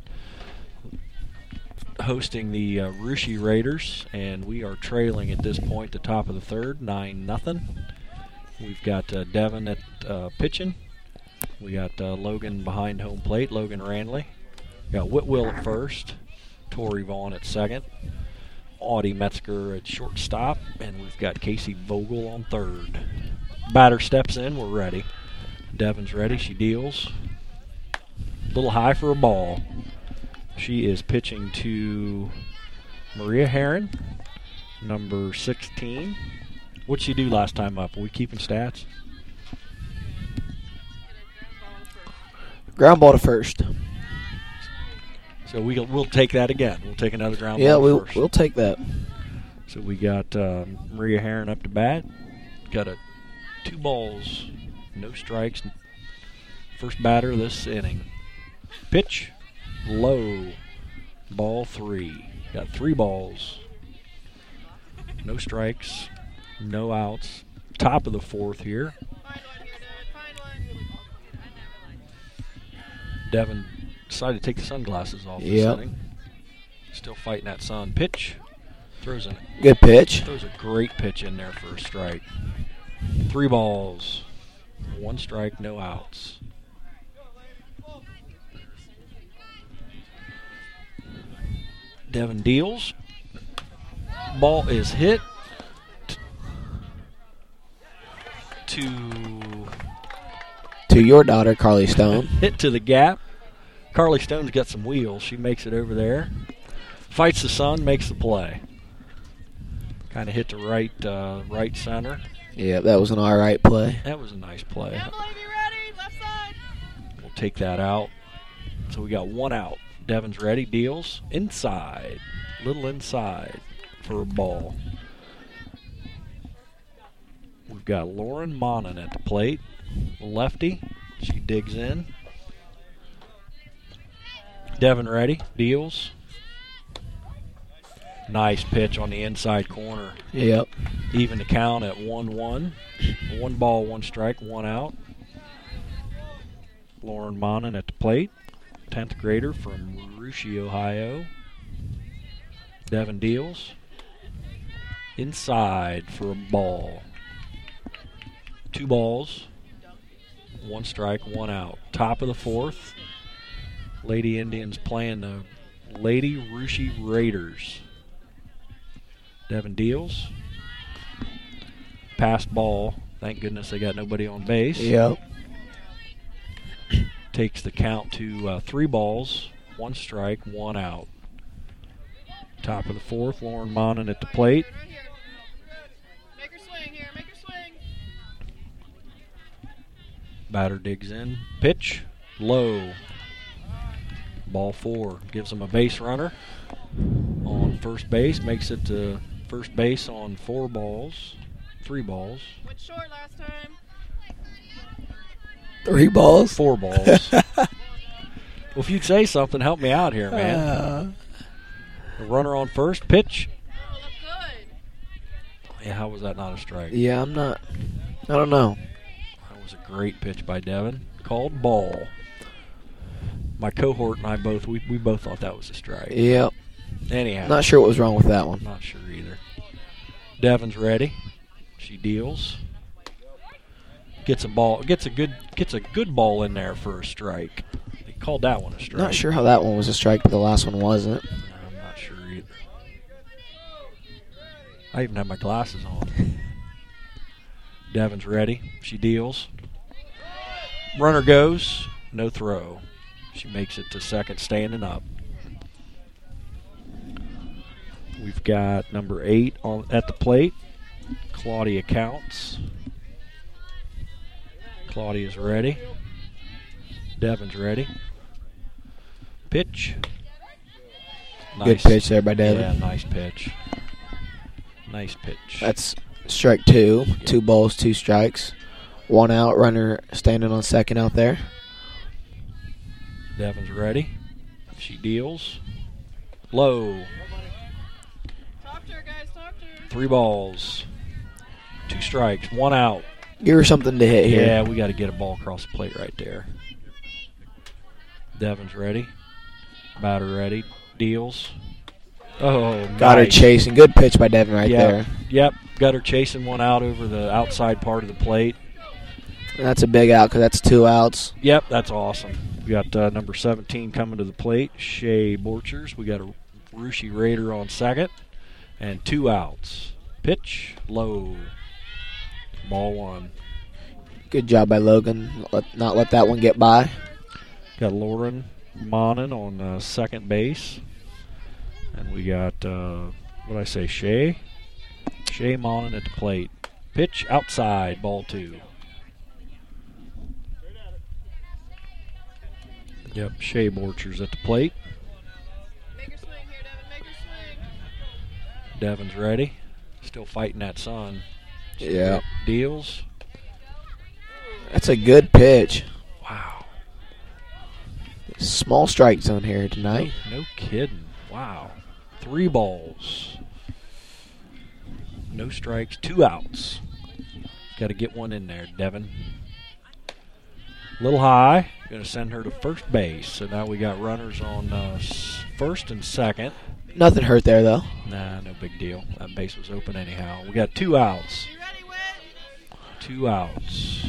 hosting the uh, Russia Raiders, and we are trailing at this point, the top of the third, nine nothing. We've got uh, Devin at uh, pitching. We got uh, Logan behind home plate, Logan Randley. We got Whitwill at first, Tori Vaughn at second, Audie Metzger at shortstop, and we've got Casey Vogel on third. Batter steps in, we're ready. Devin's ready, she deals. A little high for a ball. She is pitching to Maria Heron, number sixteen. What'd she do last time up? Are we keeping stats? Ground ball to first. So we, we'll take that again. We'll take another ground Yeah, ball we'll, first. we'll take that. So we got um, Maria Heron up to bat. Got a two balls, no strikes. First batter this inning. Pitch, low, ball three. Got three balls, no strikes, no outs. Top of the fourth here. Devin decided to take the sunglasses off this Yep. inning. Still fighting that sun. Pitch, throws an Good pitch. Throws a great pitch in there for a strike. Three balls, one strike, no outs. Devin deals. Ball is hit t- to To your daughter, Carly Stone. hit to the gap. Carly Stone's got some wheels. She makes it over there. Fights the sun, makes the play. Kind of hit to right, uh, right center. Yeah, that was an all right play. That was a nice play. Emily, be ready. Left side. We'll take that out. So we got one out. Devin's ready. Deals inside. Little inside for a ball. We've got Lauren Monin at the plate. Lefty. She digs in. Devin ready. Deals. Nice pitch on the inside corner. Yep. Even the count at one one. One ball, one strike, one out. Lauren Monin at the plate. tenth grader from Russia, Ohio. Devin deals. Inside for a ball. Two balls. One strike, one out. Top of the fourth. Lady Indians playing the Lady Russia Raiders. Devin deals. Pass ball. Thank goodness they got nobody on base. Yep. Takes the count to uh, three balls, one strike, one out. Top of the fourth, Lauren Monin at the plate. Right here. Make her swing here. Make her swing. Batter digs in. Pitch, low. Ball four. Gives him a base runner on first base. Makes it to first base on four balls, three balls. Went short last time. Three balls. Four balls. Well, if you'd say something, help me out here, man. Uh, The runner on first. Pitch. Oh, look good. Yeah, how was that not a strike? yeah, I'm not. I don't know. That was a great pitch by Devin. Called ball. My cohort and I both, we, we both thought that was a strike. Yep. Anyhow. Not sure what was wrong with that one. Not sure either. Devin's ready. She deals. Gets a ball. Gets a good. Gets a good ball in there for a strike. They called that one a strike. Not sure how that one was a strike, but the last one wasn't. I'm not sure either. I even have my glasses on. Devin's ready. She deals. Runner goes. No throw. She makes it to second, standing up. We've got number eight on at the plate, Claudia Counts. Claudia's ready. Devin's ready. Pitch. Good pitch there by Devin. Yeah, nice pitch. Nice pitch. That's strike two. Two balls, two strikes. One out. Runner standing on second out there. Devon's ready. She deals. Low. Talk to her, guys. Talk to her. Three balls. Two strikes. One out. Give her something to hit here. Yeah, we got to get a ball across the plate right there. Devon's ready. Batter ready. Deals. Oh, Got her nice. chasing. Good pitch by Devin right Yep. there. Yep, got her chasing one out over the outside part of the plate. And that's a big out because that's two outs. Yep, that's awesome. We got uh, number seventeen coming to the plate, Shea Borchers. We got a Rushi Raider on second, and two outs. Pitch, low. Ball one. Good job by Logan. Let, not let that one get by. Got Lauren Monin on uh, second base. And we got, uh, what did I say, Shea? Shea Monin at the plate. Pitch outside, ball two. Yep, Shea Borchers at the plate. Make her swing here, Devin. Make her swing. Devon's ready. Still fighting that sun. Yeah. Deals. That's a good pitch. Wow. Small strike zone here tonight. No, no kidding. Wow. Three balls. No strikes. Two outs. Got to get one in there, Devon. Little high. Going to send her to first base. So now we got runners on uh, first and second. Nothing hurt there, though. Nah, no big deal. That base was open anyhow. We got two outs. You ready, Whit? Two outs.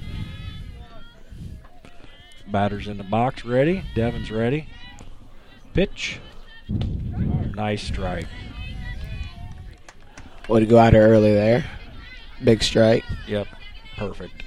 Batter's in the box, ready. Devon's ready. Pitch. Nice strike. Way to go out here early there. Big strike. Yep, perfect.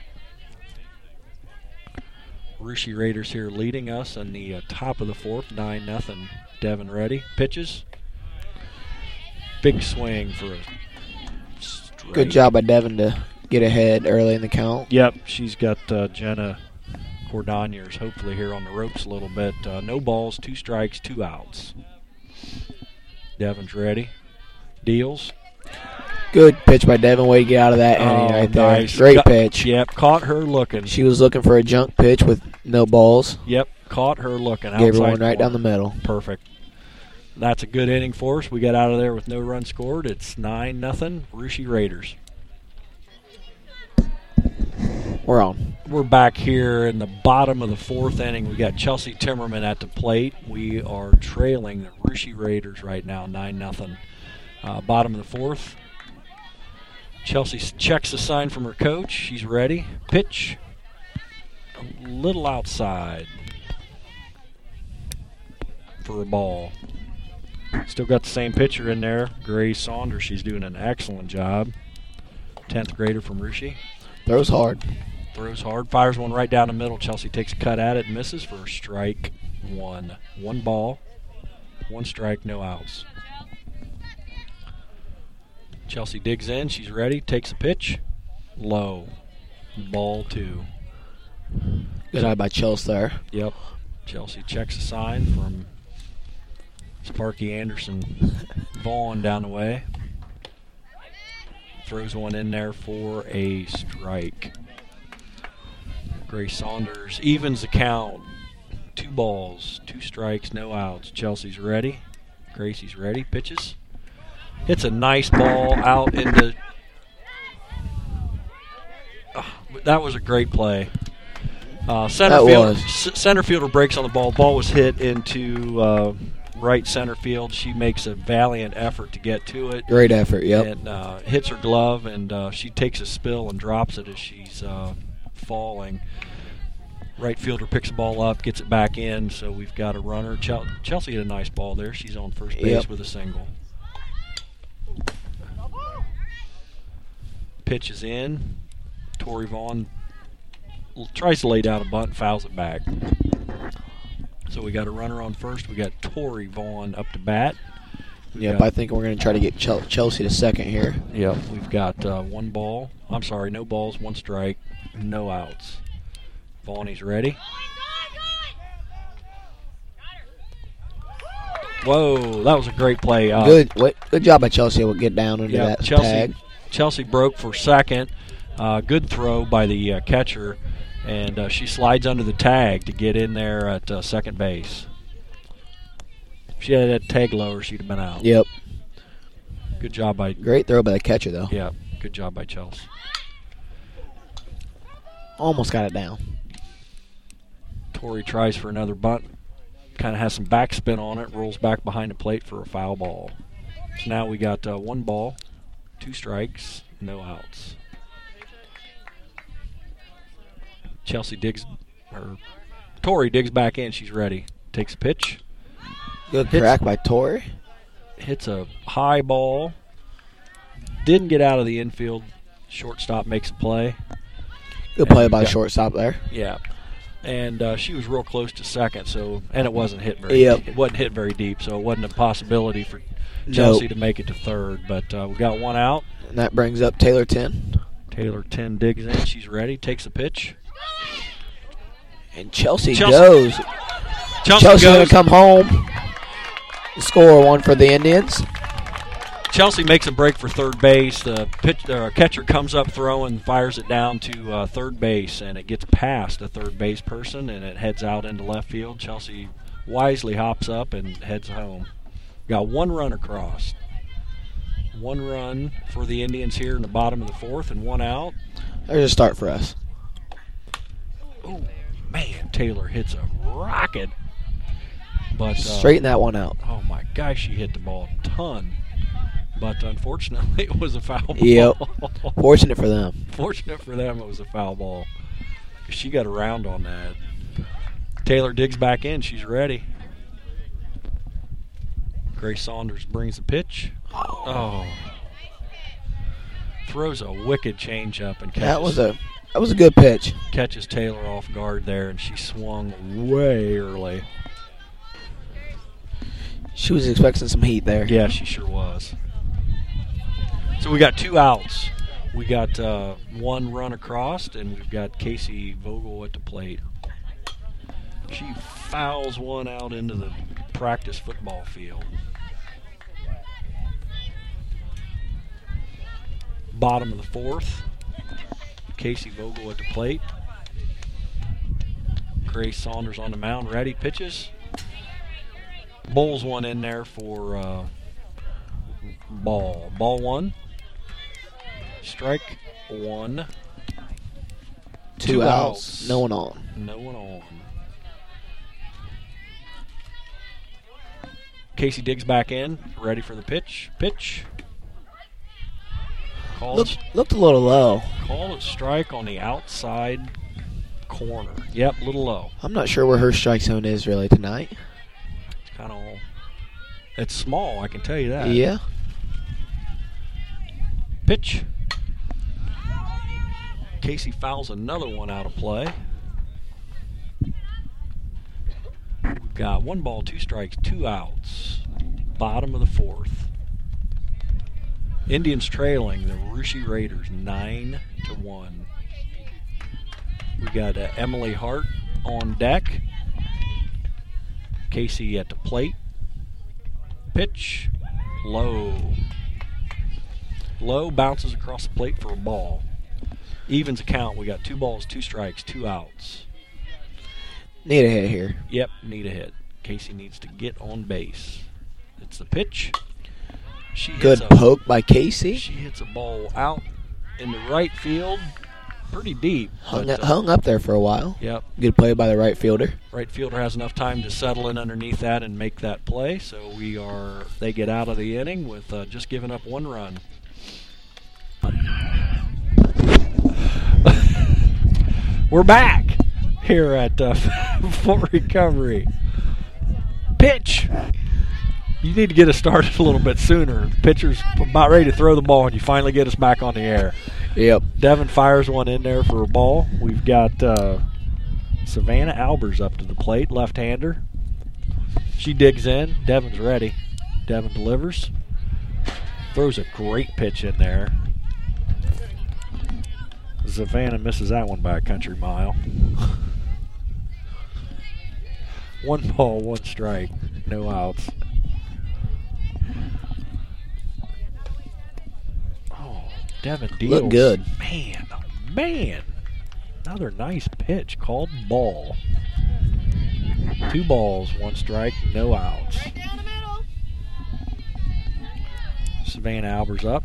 Rushi Raiders here leading us in the uh, top of the fourth, nine nothing. Devon ready. Pitches. Big swing for a strike. Good job by Devin to get ahead early in the count. Yep, she's got uh, Jenna Cordoniers hopefully here on the ropes a little bit. Uh, no balls, two strikes, two outs. Devon's ready. Deals. Good pitch by Devin. Way to get out of that inning Oh, right there. nice. Great Got- pitch. Yep, caught her looking. She was looking for a junk pitch with no balls. Yep, caught her looking. Gave her outside one right down corner. the middle. Perfect. That's a good inning for us. We got out of there with no runs scored. It's nine nothing. Rushi Raiders. We're on. We're back here in the bottom of the fourth inning. We got Chelsea Timmerman at the plate. We are trailing the Rushi Raiders right now, nine nothing. Uh, bottom of the fourth. Chelsea checks the sign from her coach. She's ready. Pitch. A little outside for a ball. Still got the same pitcher in there, Grace Saunders. She's doing an excellent job. tenth grader from Rushi. Throws hard. Throws hard, fires one right down the middle. Chelsea takes a cut at it, misses for strike one. One ball, one strike, no outs. Chelsea digs in. She's ready. Takes a pitch. Low. Ball two. Good eye by Chelsea there. Yep. Chelsea checks a sign from Sparky Anderson Vaughn down the way. Throws one in there for a strike. Grace Saunders evens the count. Two balls, two strikes, no outs. Chelsea's ready. Gracie's ready. Pitches. Hits a nice ball out into. Oh, that was a great play. Uh, center That field, was. c- center fielder breaks on the ball. Ball was hit into uh, right center field. She makes a valiant effort to get to it. Great effort, yep. And uh, hits her glove, and uh, she takes a spill and drops it as she's uh, falling. Right fielder picks the ball up, gets it back in, so we've got a runner. Chel- Chelsea had a nice ball there. She's on first base Yep. with a single. Pitch is in. Tori Vaughn l- tries to lay down a bunt and fouls it back. So we got a runner on first. We got Tori Vaughn up to bat. We Yep, got- I think we're going to try to get Chel- Chelsea to second here. Yep, we've got uh, one ball. I'm sorry, no balls, one strike, no outs. Vaughnie's ready. Whoa, that was a great play. Uh, Good wait, good job by Chelsea. We'll get down into Yeah, that Chelsea. tag. Chelsea broke for second. Uh, good throw by the uh, catcher, And uh, she slides under the tag to get in there at uh, second base. If she had that tag lower, she'd have been out. Yep. Good job by... Great throw by the catcher, though. Yeah, good job by Chelsea. Almost got it down. Tori tries for another bunt. Kind of has some backspin on it. Rolls back behind the plate for a foul ball. So now we got uh, one ball, two strikes, no outs. Chelsea digs, or Tori digs back in. She's ready. Takes a pitch. Good Hits- crack by Tori. Hits a high ball. Didn't get out of the infield. Shortstop makes a play. Good play And by the got- shortstop there. Yeah. And uh, she was real close to second, so and it wasn't hit very Yep. it wasn't hit very deep, so it wasn't a possibility for Nope. Chelsea to make it to third. But uh, we got one out. And that brings up Taylor ten. Taylor ten digs in. She's ready. Takes a pitch. And Chelsea, Chelsea- goes. Chelsea Chelsea's going goes. to come home. Score one for the Indians. Chelsea makes a break for third base. The pitch, uh, catcher comes up throwing, fires it down to uh, third base, and it gets past the third base person, and it heads out into left field. Chelsea wisely hops up and heads home. Got one run across. One run for the Indians here in the bottom of the fourth, and one out. There's a start for us. Oh, man, Taylor hits a rocket. But uh, Straighten that one out. oh, my gosh, she hit the ball a ton. But unfortunately, it was a foul ball. Yep. Fortunate for them. Fortunate for them, it was a foul ball. 'Cause she got around on that. Taylor digs back in. She's ready. Grace Saunders brings the pitch. Oh. Throws a wicked changeup and catches, That was a that was a good pitch. catches Taylor off guard there, and she swung way early. She was expecting some heat there. Yeah, she sure was. So we got two outs. We got uh, one run across, and we've got Casey Vogel at the plate. She fouls one out into the practice football field. Bottom of the fourth. Casey Vogel at the plate. Grace Saunders on the mound, ready, pitches. Bowls one in there for uh, ball. Ball one. Strike one. Two, Two outs, outs. no one on. No one on. Casey digs back in, ready for the pitch. Pitch. Called, Looked, looked a little low. called it strike on the outside corner. Yep, a little low. I'm not sure where her strike zone is really tonight. It's kind of it's small, I can tell you that. Yeah. Pitch. Casey fouls another one out of play. We've got one ball, two strikes, two outs. Bottom of the fourth. Indians trailing the Russia Raiders nine to one. We got uh, Emily Hart on deck. Casey at the plate. Pitch. Low. Low bounces across the plate for a ball. Evens a count. We got two balls, two strikes, two outs. Need a hit here. Yep, need a hit. Casey needs to get on base. It's the pitch. She Good hits a, poke by Casey. She hits a ball out in the right field, pretty deep. Hung, but, uh, hung up there for a while. Yep. Good play by the right fielder. Right fielder has enough time to settle in underneath that and make that play. So we are. They get out of the inning with uh, just giving up one run. We're back here at uh, Fort Recovery. Pitch. You need to get us started a little bit sooner. The pitcher's about ready to throw the ball, and you finally get us back on the air. Yep. Devin fires one in there for a ball. We've got uh, Savannah Albers up to the plate, left-hander. She digs in. Devin's ready. Devin delivers. Throws a great pitch in there. Savannah misses that one by a country mile. One ball, one strike, no outs. Oh, Devin deals. Look good. Man, oh man. Another nice pitch called ball. Two balls, one strike, no outs. Right down the middle. Savannah Albers up.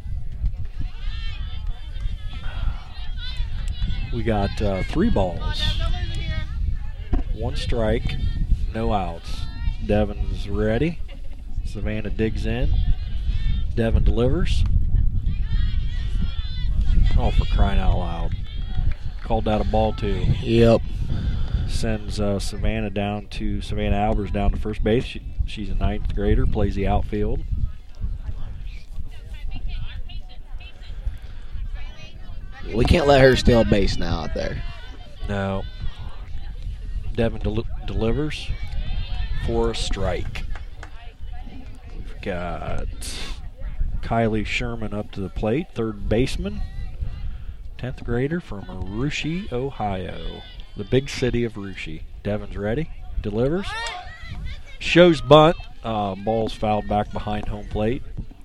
We got uh, three balls, Come on, Dev, no losing here. one strike, no outs. Devon's ready. Savannah digs in. Devon delivers. Oh, for crying out loud. Called out a ball two. Yep. Sends uh, Savannah down to, Savannah Albers down to first base. She, she's a ninth grader, plays the outfield. We can't let her steal a base now out there. No. Devon del- delivers for a strike. We've got Kylie Sherman up to the plate, third baseman, tenth grader from Russia, Ohio, the big city of Russia. Devon's ready, delivers, shows bunt, uh, ball's fouled back behind home plate.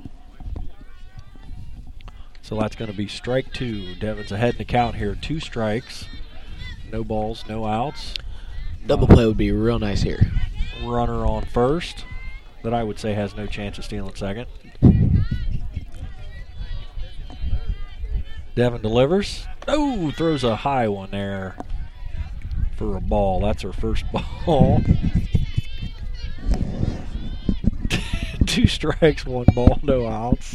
So that's going to be strike two. Devon's ahead in the count here, two strikes, no balls, no outs. Double play would be real nice here. Runner on first that I would say has no chance of stealing second. Devon delivers. Oh, throws a high one there for a ball. That's her first ball. Two strikes, one ball, no outs.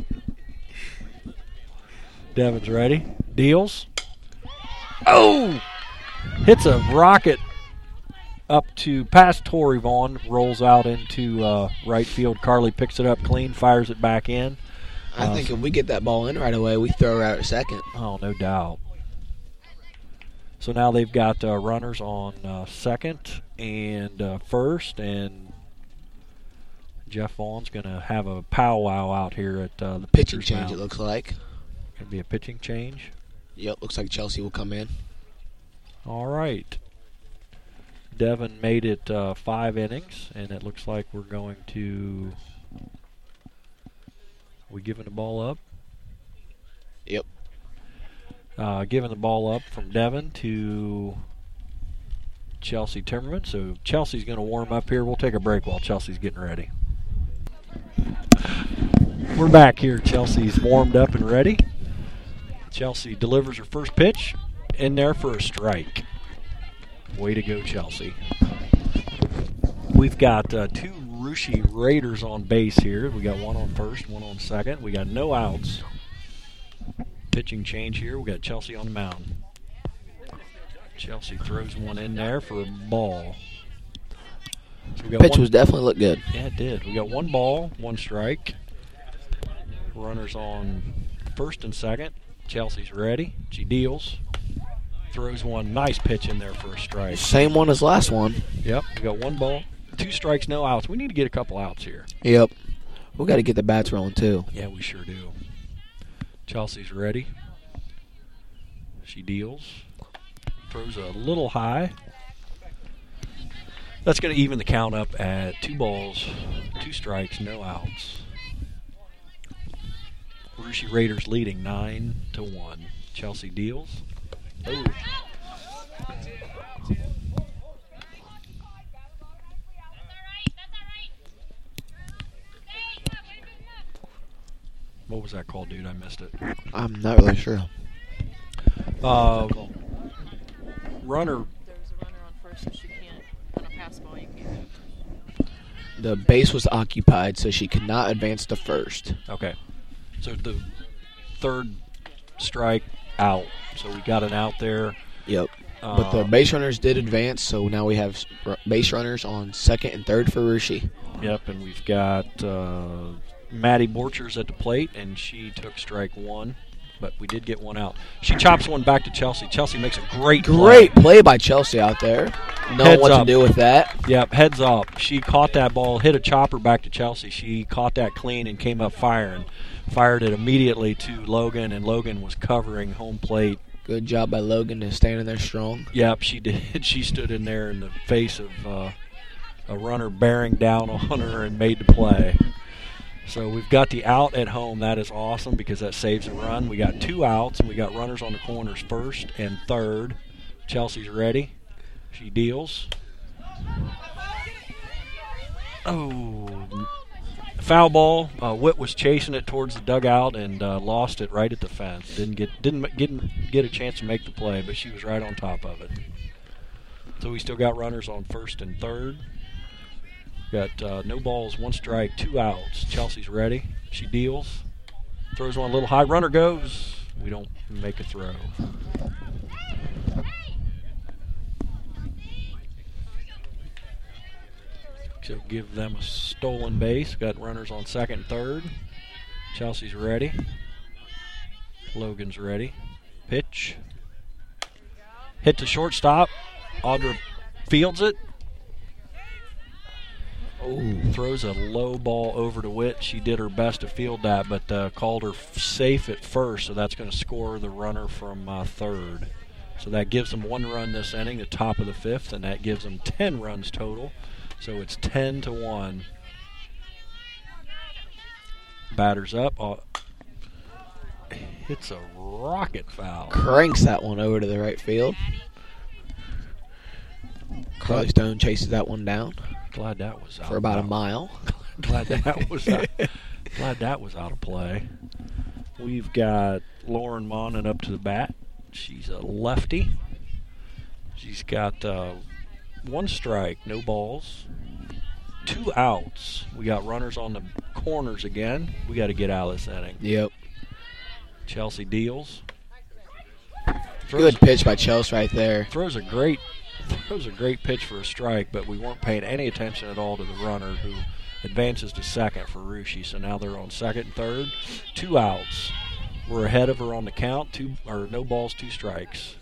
Devon's ready. Deals. Oh! Hits a rocket up to past Tori Vaughn, rolls out into uh, right field. Carly picks it up clean, fires it back in. I Uh, think so- if we get that ball in right away, we throw her out at second. Oh, no doubt. So now they've got uh, runners on uh, second and uh, first, and Jeff Vaughn's going to have a powwow out here at uh, the Pitching pitcher's change, mound. it looks like. Going to be a pitching change. Yep, looks like Chelsea will come in. All right. Devon made it uh, five innings, and it looks like we're going to. We giving the ball up? Yep. Uh, giving the ball up from Devon to Chelsea Timmerman. So Chelsea's going to warm up here. We'll take a break while Chelsea's getting ready. We're back here. Chelsea's warmed up and ready. Chelsea delivers her first pitch in there for a strike. Way to go, Chelsea. We've got uh, two Russia Raiders on base here. We got one on first, one on second. We got no outs. Pitching change here. We got Chelsea on the mound. Chelsea throws one in there for a ball. So we got Pitch one, was definitely looked good. yeah, it did. We got one ball, one strike. Runners on first and second. Chelsea's ready. She deals. Throws one nice pitch in there for a strike. Same one as last one. Yep, we got one ball, two strikes, no outs. We need to get a couple outs here. Yep. We got to get the bats rolling too. Yeah, we sure do. Chelsea's ready. She deals. Throws a little high. That's going to even the count up at two balls, two strikes, no outs. Russia Raiders leading nine to one. Chelsea deals. Oh. What was that called, dude? I missed it. I'm not really sure. Uh, runner. There's a runner on first, so she can't. On a pass ball, you can't. The base was occupied, so she could not advance to first. Okay. So the third strike out. So we got an out there. Yep. But the Um, base runners did advance, so now we have r- base runners on second and third for Russia. Yep, and we've got uh, Maddie Borchers at the plate, and she took strike one, but we did get one out. She chops one back to Chelsea. Chelsea makes a great play. Great play by Chelsea out there. Knowing Heads what up. to do with that. Yep, heads up. She caught that ball, hit a chopper back to Chelsea. She caught that clean and came up firing. Fired it immediately to Logan, and Logan was covering home plate. Good job by Logan to stand in there strong. Yep, she did. She stood in there in the face of uh, a runner bearing down on her and made the play. So we've got the out at home. That is awesome because that saves a run. We got two outs, and we got runners on the corners first and third. Chelsea's ready. She deals. Oh, foul ball. Uh, Witt was chasing it towards the dugout and uh, lost it right at the fence. Didn't get didn't get get a chance to make the play, but she was right on top of it. So we still got runners on first and third. Got uh, no balls, one strike, two outs. Chelsea's ready. She deals. Throws one a little high. Runner goes. We don't make a throw. So give them a stolen base. Got runners on second and third. Chelsea's ready. Logan's ready. Pitch. Hit to shortstop. Audra fields it. Oh, throws a low ball over to Witt. She did her best to field that, but uh, called her f- safe at first, so that's going to score the runner from uh, third. So that gives them one run this inning, the top of the fifth, and that gives them ten runs total. So it's ten to one. Batter's up. Uh, hits a rocket foul. Cranks that one over to the right field. Carly Stone chases that one down. Glad that was out for about of a mile. glad that was out, glad that was out of play. We've got Lauren Monin up to the bat. She's a lefty. She's got uh, one strike, no balls, two outs. We got runners on the corners again. We got to get out of this inning. Yep. Chelsea deals. Throws, Good pitch by Chelsea right there. Throws a great. That was a great pitch for a strike, but we weren't paying any attention at all to the runner who advances to second for Russia. So now they're on second and third. Two outs. We're ahead of her on the count. Two or no balls, two strikes.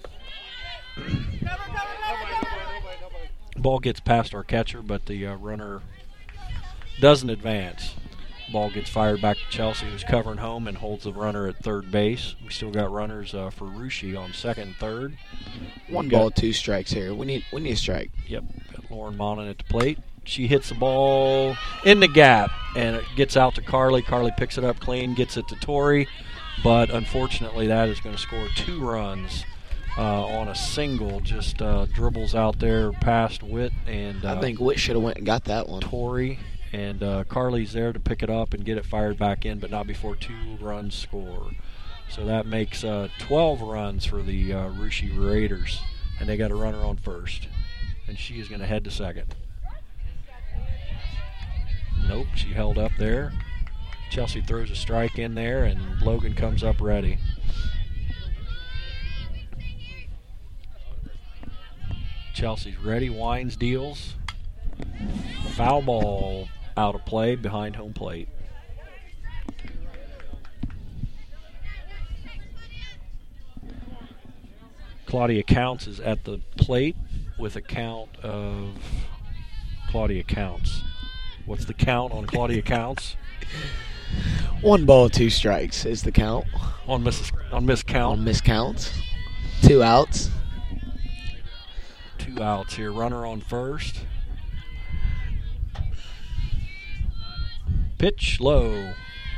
Ball gets past our catcher, but the uh, runner doesn't advance. Ball gets fired back to Chelsea, who's covering home and holds the runner at third base. We still got runners uh, for Russia on second and third. One We've ball, got, two strikes here. We need we need a strike. Yep, got Lauren Monin at the plate. She hits the ball in the gap, and it gets out to Carly. Carly picks it up clean, gets it to Tori, but unfortunately that is going to score two runs uh, on a single. Just uh, dribbles out there past Witt, and uh, I think Witt should have went and got that one. Tori. And uh, Carly's there to pick it up and get it fired back in, but not before two runs score. So that makes uh, twelve runs for the uh, Russia Raiders, and they got a runner on first. And she is going to head to second. Nope, she held up there. Chelsea throws a strike in there, and Logan comes up ready. Chelsea's ready. Wines deals. Foul ball out of play behind home plate. Claudia Counts is at the plate with a count of Claudia Counts. What's the count on Claudia Counts? One ball, two strikes is the count. On Miss on Miss Count. On Miss Counts. Two outs. Two outs here. Runner on first. Pitch low.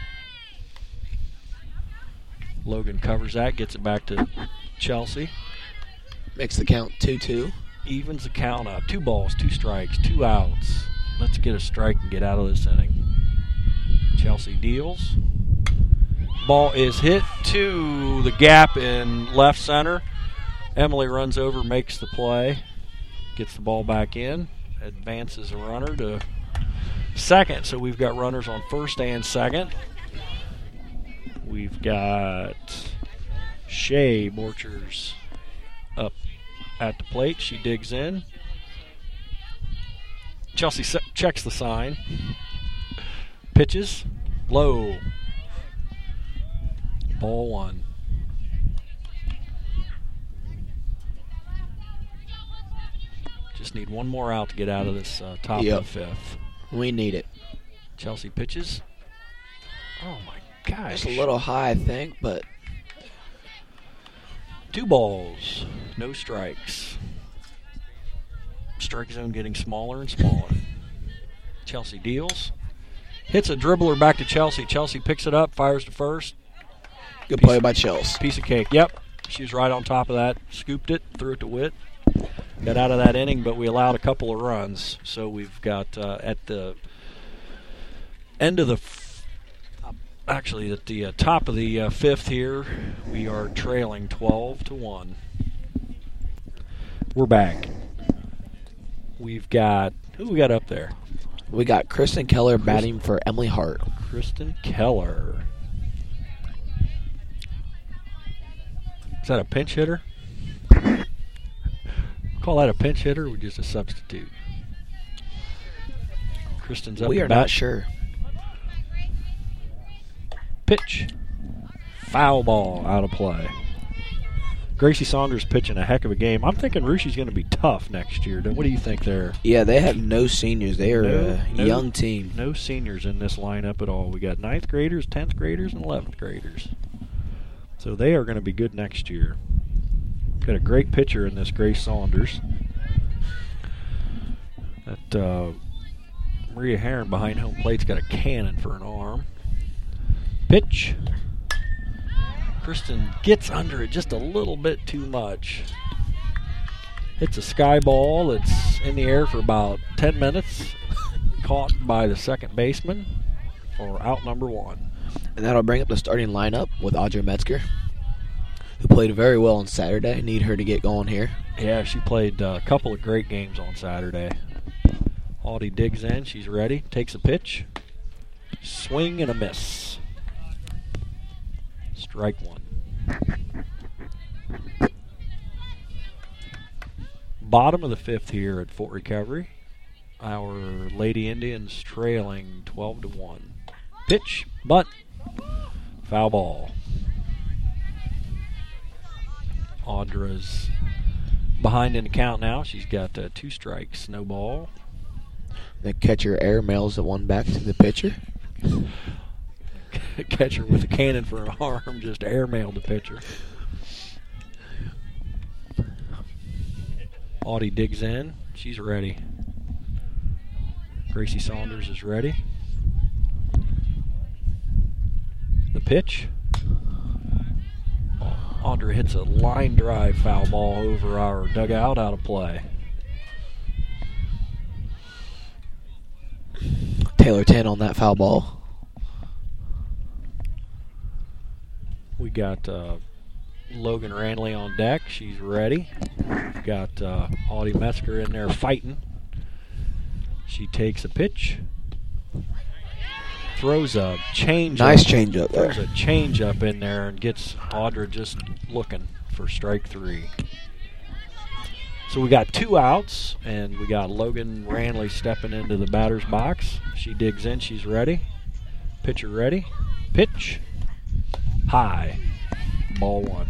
Logan covers that, gets it back to Chelsea. Makes the count two two. Evens the count up. Two balls, two strikes, two outs. Let's get a strike and get out of this inning. Chelsea deals. Ball is hit to the gap in left center. Emily runs over, makes the play. Gets the ball back in. Advances a runner to second, so we've got runners on first and second. We've got Shay Borchers up at the plate. She digs in. Chelsea se- checks the sign. Pitches. Low. Ball one. Just need one more out to get out of this uh, top yep. of the fifth. We need it. Chelsea pitches. Oh, my gosh. It's a little high, I think, but... Two balls. No strikes. Strike zone getting smaller and smaller. Chelsea deals. Hits a dribbler back to Chelsea. Chelsea picks it up, fires to first. Good Piece play of- by Chelsea. Piece of cake. Yep. She was right on top of that. Scooped it, threw it to Witt. Got out of that inning, but we allowed a couple of runs. So we've got uh, at the end of the, f- actually at the uh, top of the uh, fifth here, we are trailing twelve to one. We're back. We've got, who we got up there? We got Kristen Keller batting for Emily Hart. Kristen Keller. Is that a pinch hitter? Call that a pinch hitter or just a substitute? Kristen's up We and are bat. not sure. Pitch. Foul ball out of play. Gracie Saunders pitching a heck of a game. I'm thinking Rucci's going to be tough next year. What do you think there? Yeah, they have no seniors. They are No- a no- young team. No seniors in this lineup at all. We got ninth graders, tenth graders, and eleventh graders. So they are going to be good next year. Got a great pitcher in this Grace Saunders. That uh, Maria Heron behind home plate's got a cannon for an arm. Pitch. Kristen gets under it just a little bit too much. Hits a sky ball that's in the air for about ten minutes. Caught by the second baseman for out number one. And that'll bring up the starting lineup with Audrey Metzger, who played very well on Saturday. Need her to get going here. Yeah, she played uh, a couple of great games on Saturday. Audie digs in. She's ready. Takes a pitch. Swing and a miss. Strike one. Bottom of the fifth here at Fort Recovery. Our Lady Indians trailing twelve to one. Pitch, butt, foul ball. Audra's behind in the count now. She's got uh, two strikes, no ball. The catcher airmails the one back to the pitcher. Catcher with a cannon for an arm just airmailed the pitcher. Audie digs in. She's ready. Gracie Saunders is ready. The pitch. Audrey hits a line drive foul ball over our dugout, out of play. Taylor ten on that foul ball. We got uh, Logan Ranley on deck. She's ready. We've got uh, Audie Metzger in there fighting. She takes a pitch. Throws a change Nice up. change up there. Throws a change up in there and gets Audra just looking for strike three. So we got two outs, and we got Logan Ranley stepping into the batter's box. She digs in. She's ready. Pitcher ready. Pitch. High. Ball one.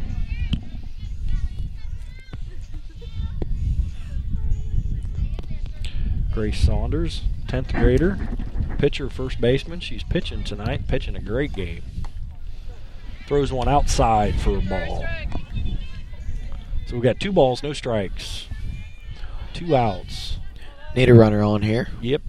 Grace Saunders, tenth grader. Pitcher, first baseman. She's pitching tonight, pitching a great game. Throws one outside for a ball. So we got two balls, no strikes. Two outs. Need a runner on here. Yep.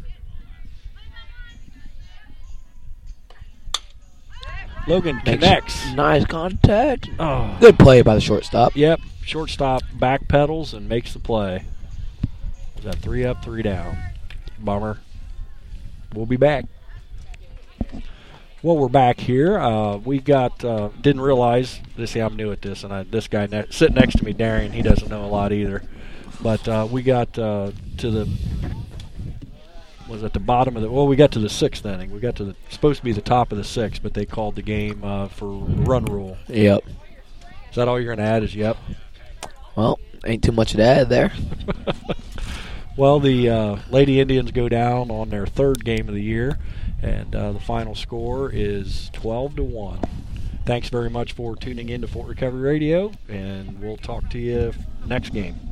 Logan Makes- connects. Nice contact. Oh. Good play by the shortstop. Yep. Shortstop back pedals and makes the play. Is that three up, three down? Bummer. We'll be back. Well, we're back here. Uh, we've got, uh, didn't realize, this, see, I'm new at this, and I, this guy ne- sitting next to me, Darian, he doesn't know a lot either. But uh, we got uh, to the, was at the bottom of the, well, we got to the sixth inning. We got to the, supposed to be the top of the sixth, but they called the game uh, for run rule. Yep. Is that all you're going to add is yep? Well, ain't too much to add there. Well, the uh, Lady Indians go down on their third game of the year, and uh, the final score is twelve to one. Thanks very much for tuning in to Fort Recovery Radio, and we'll talk to you next game.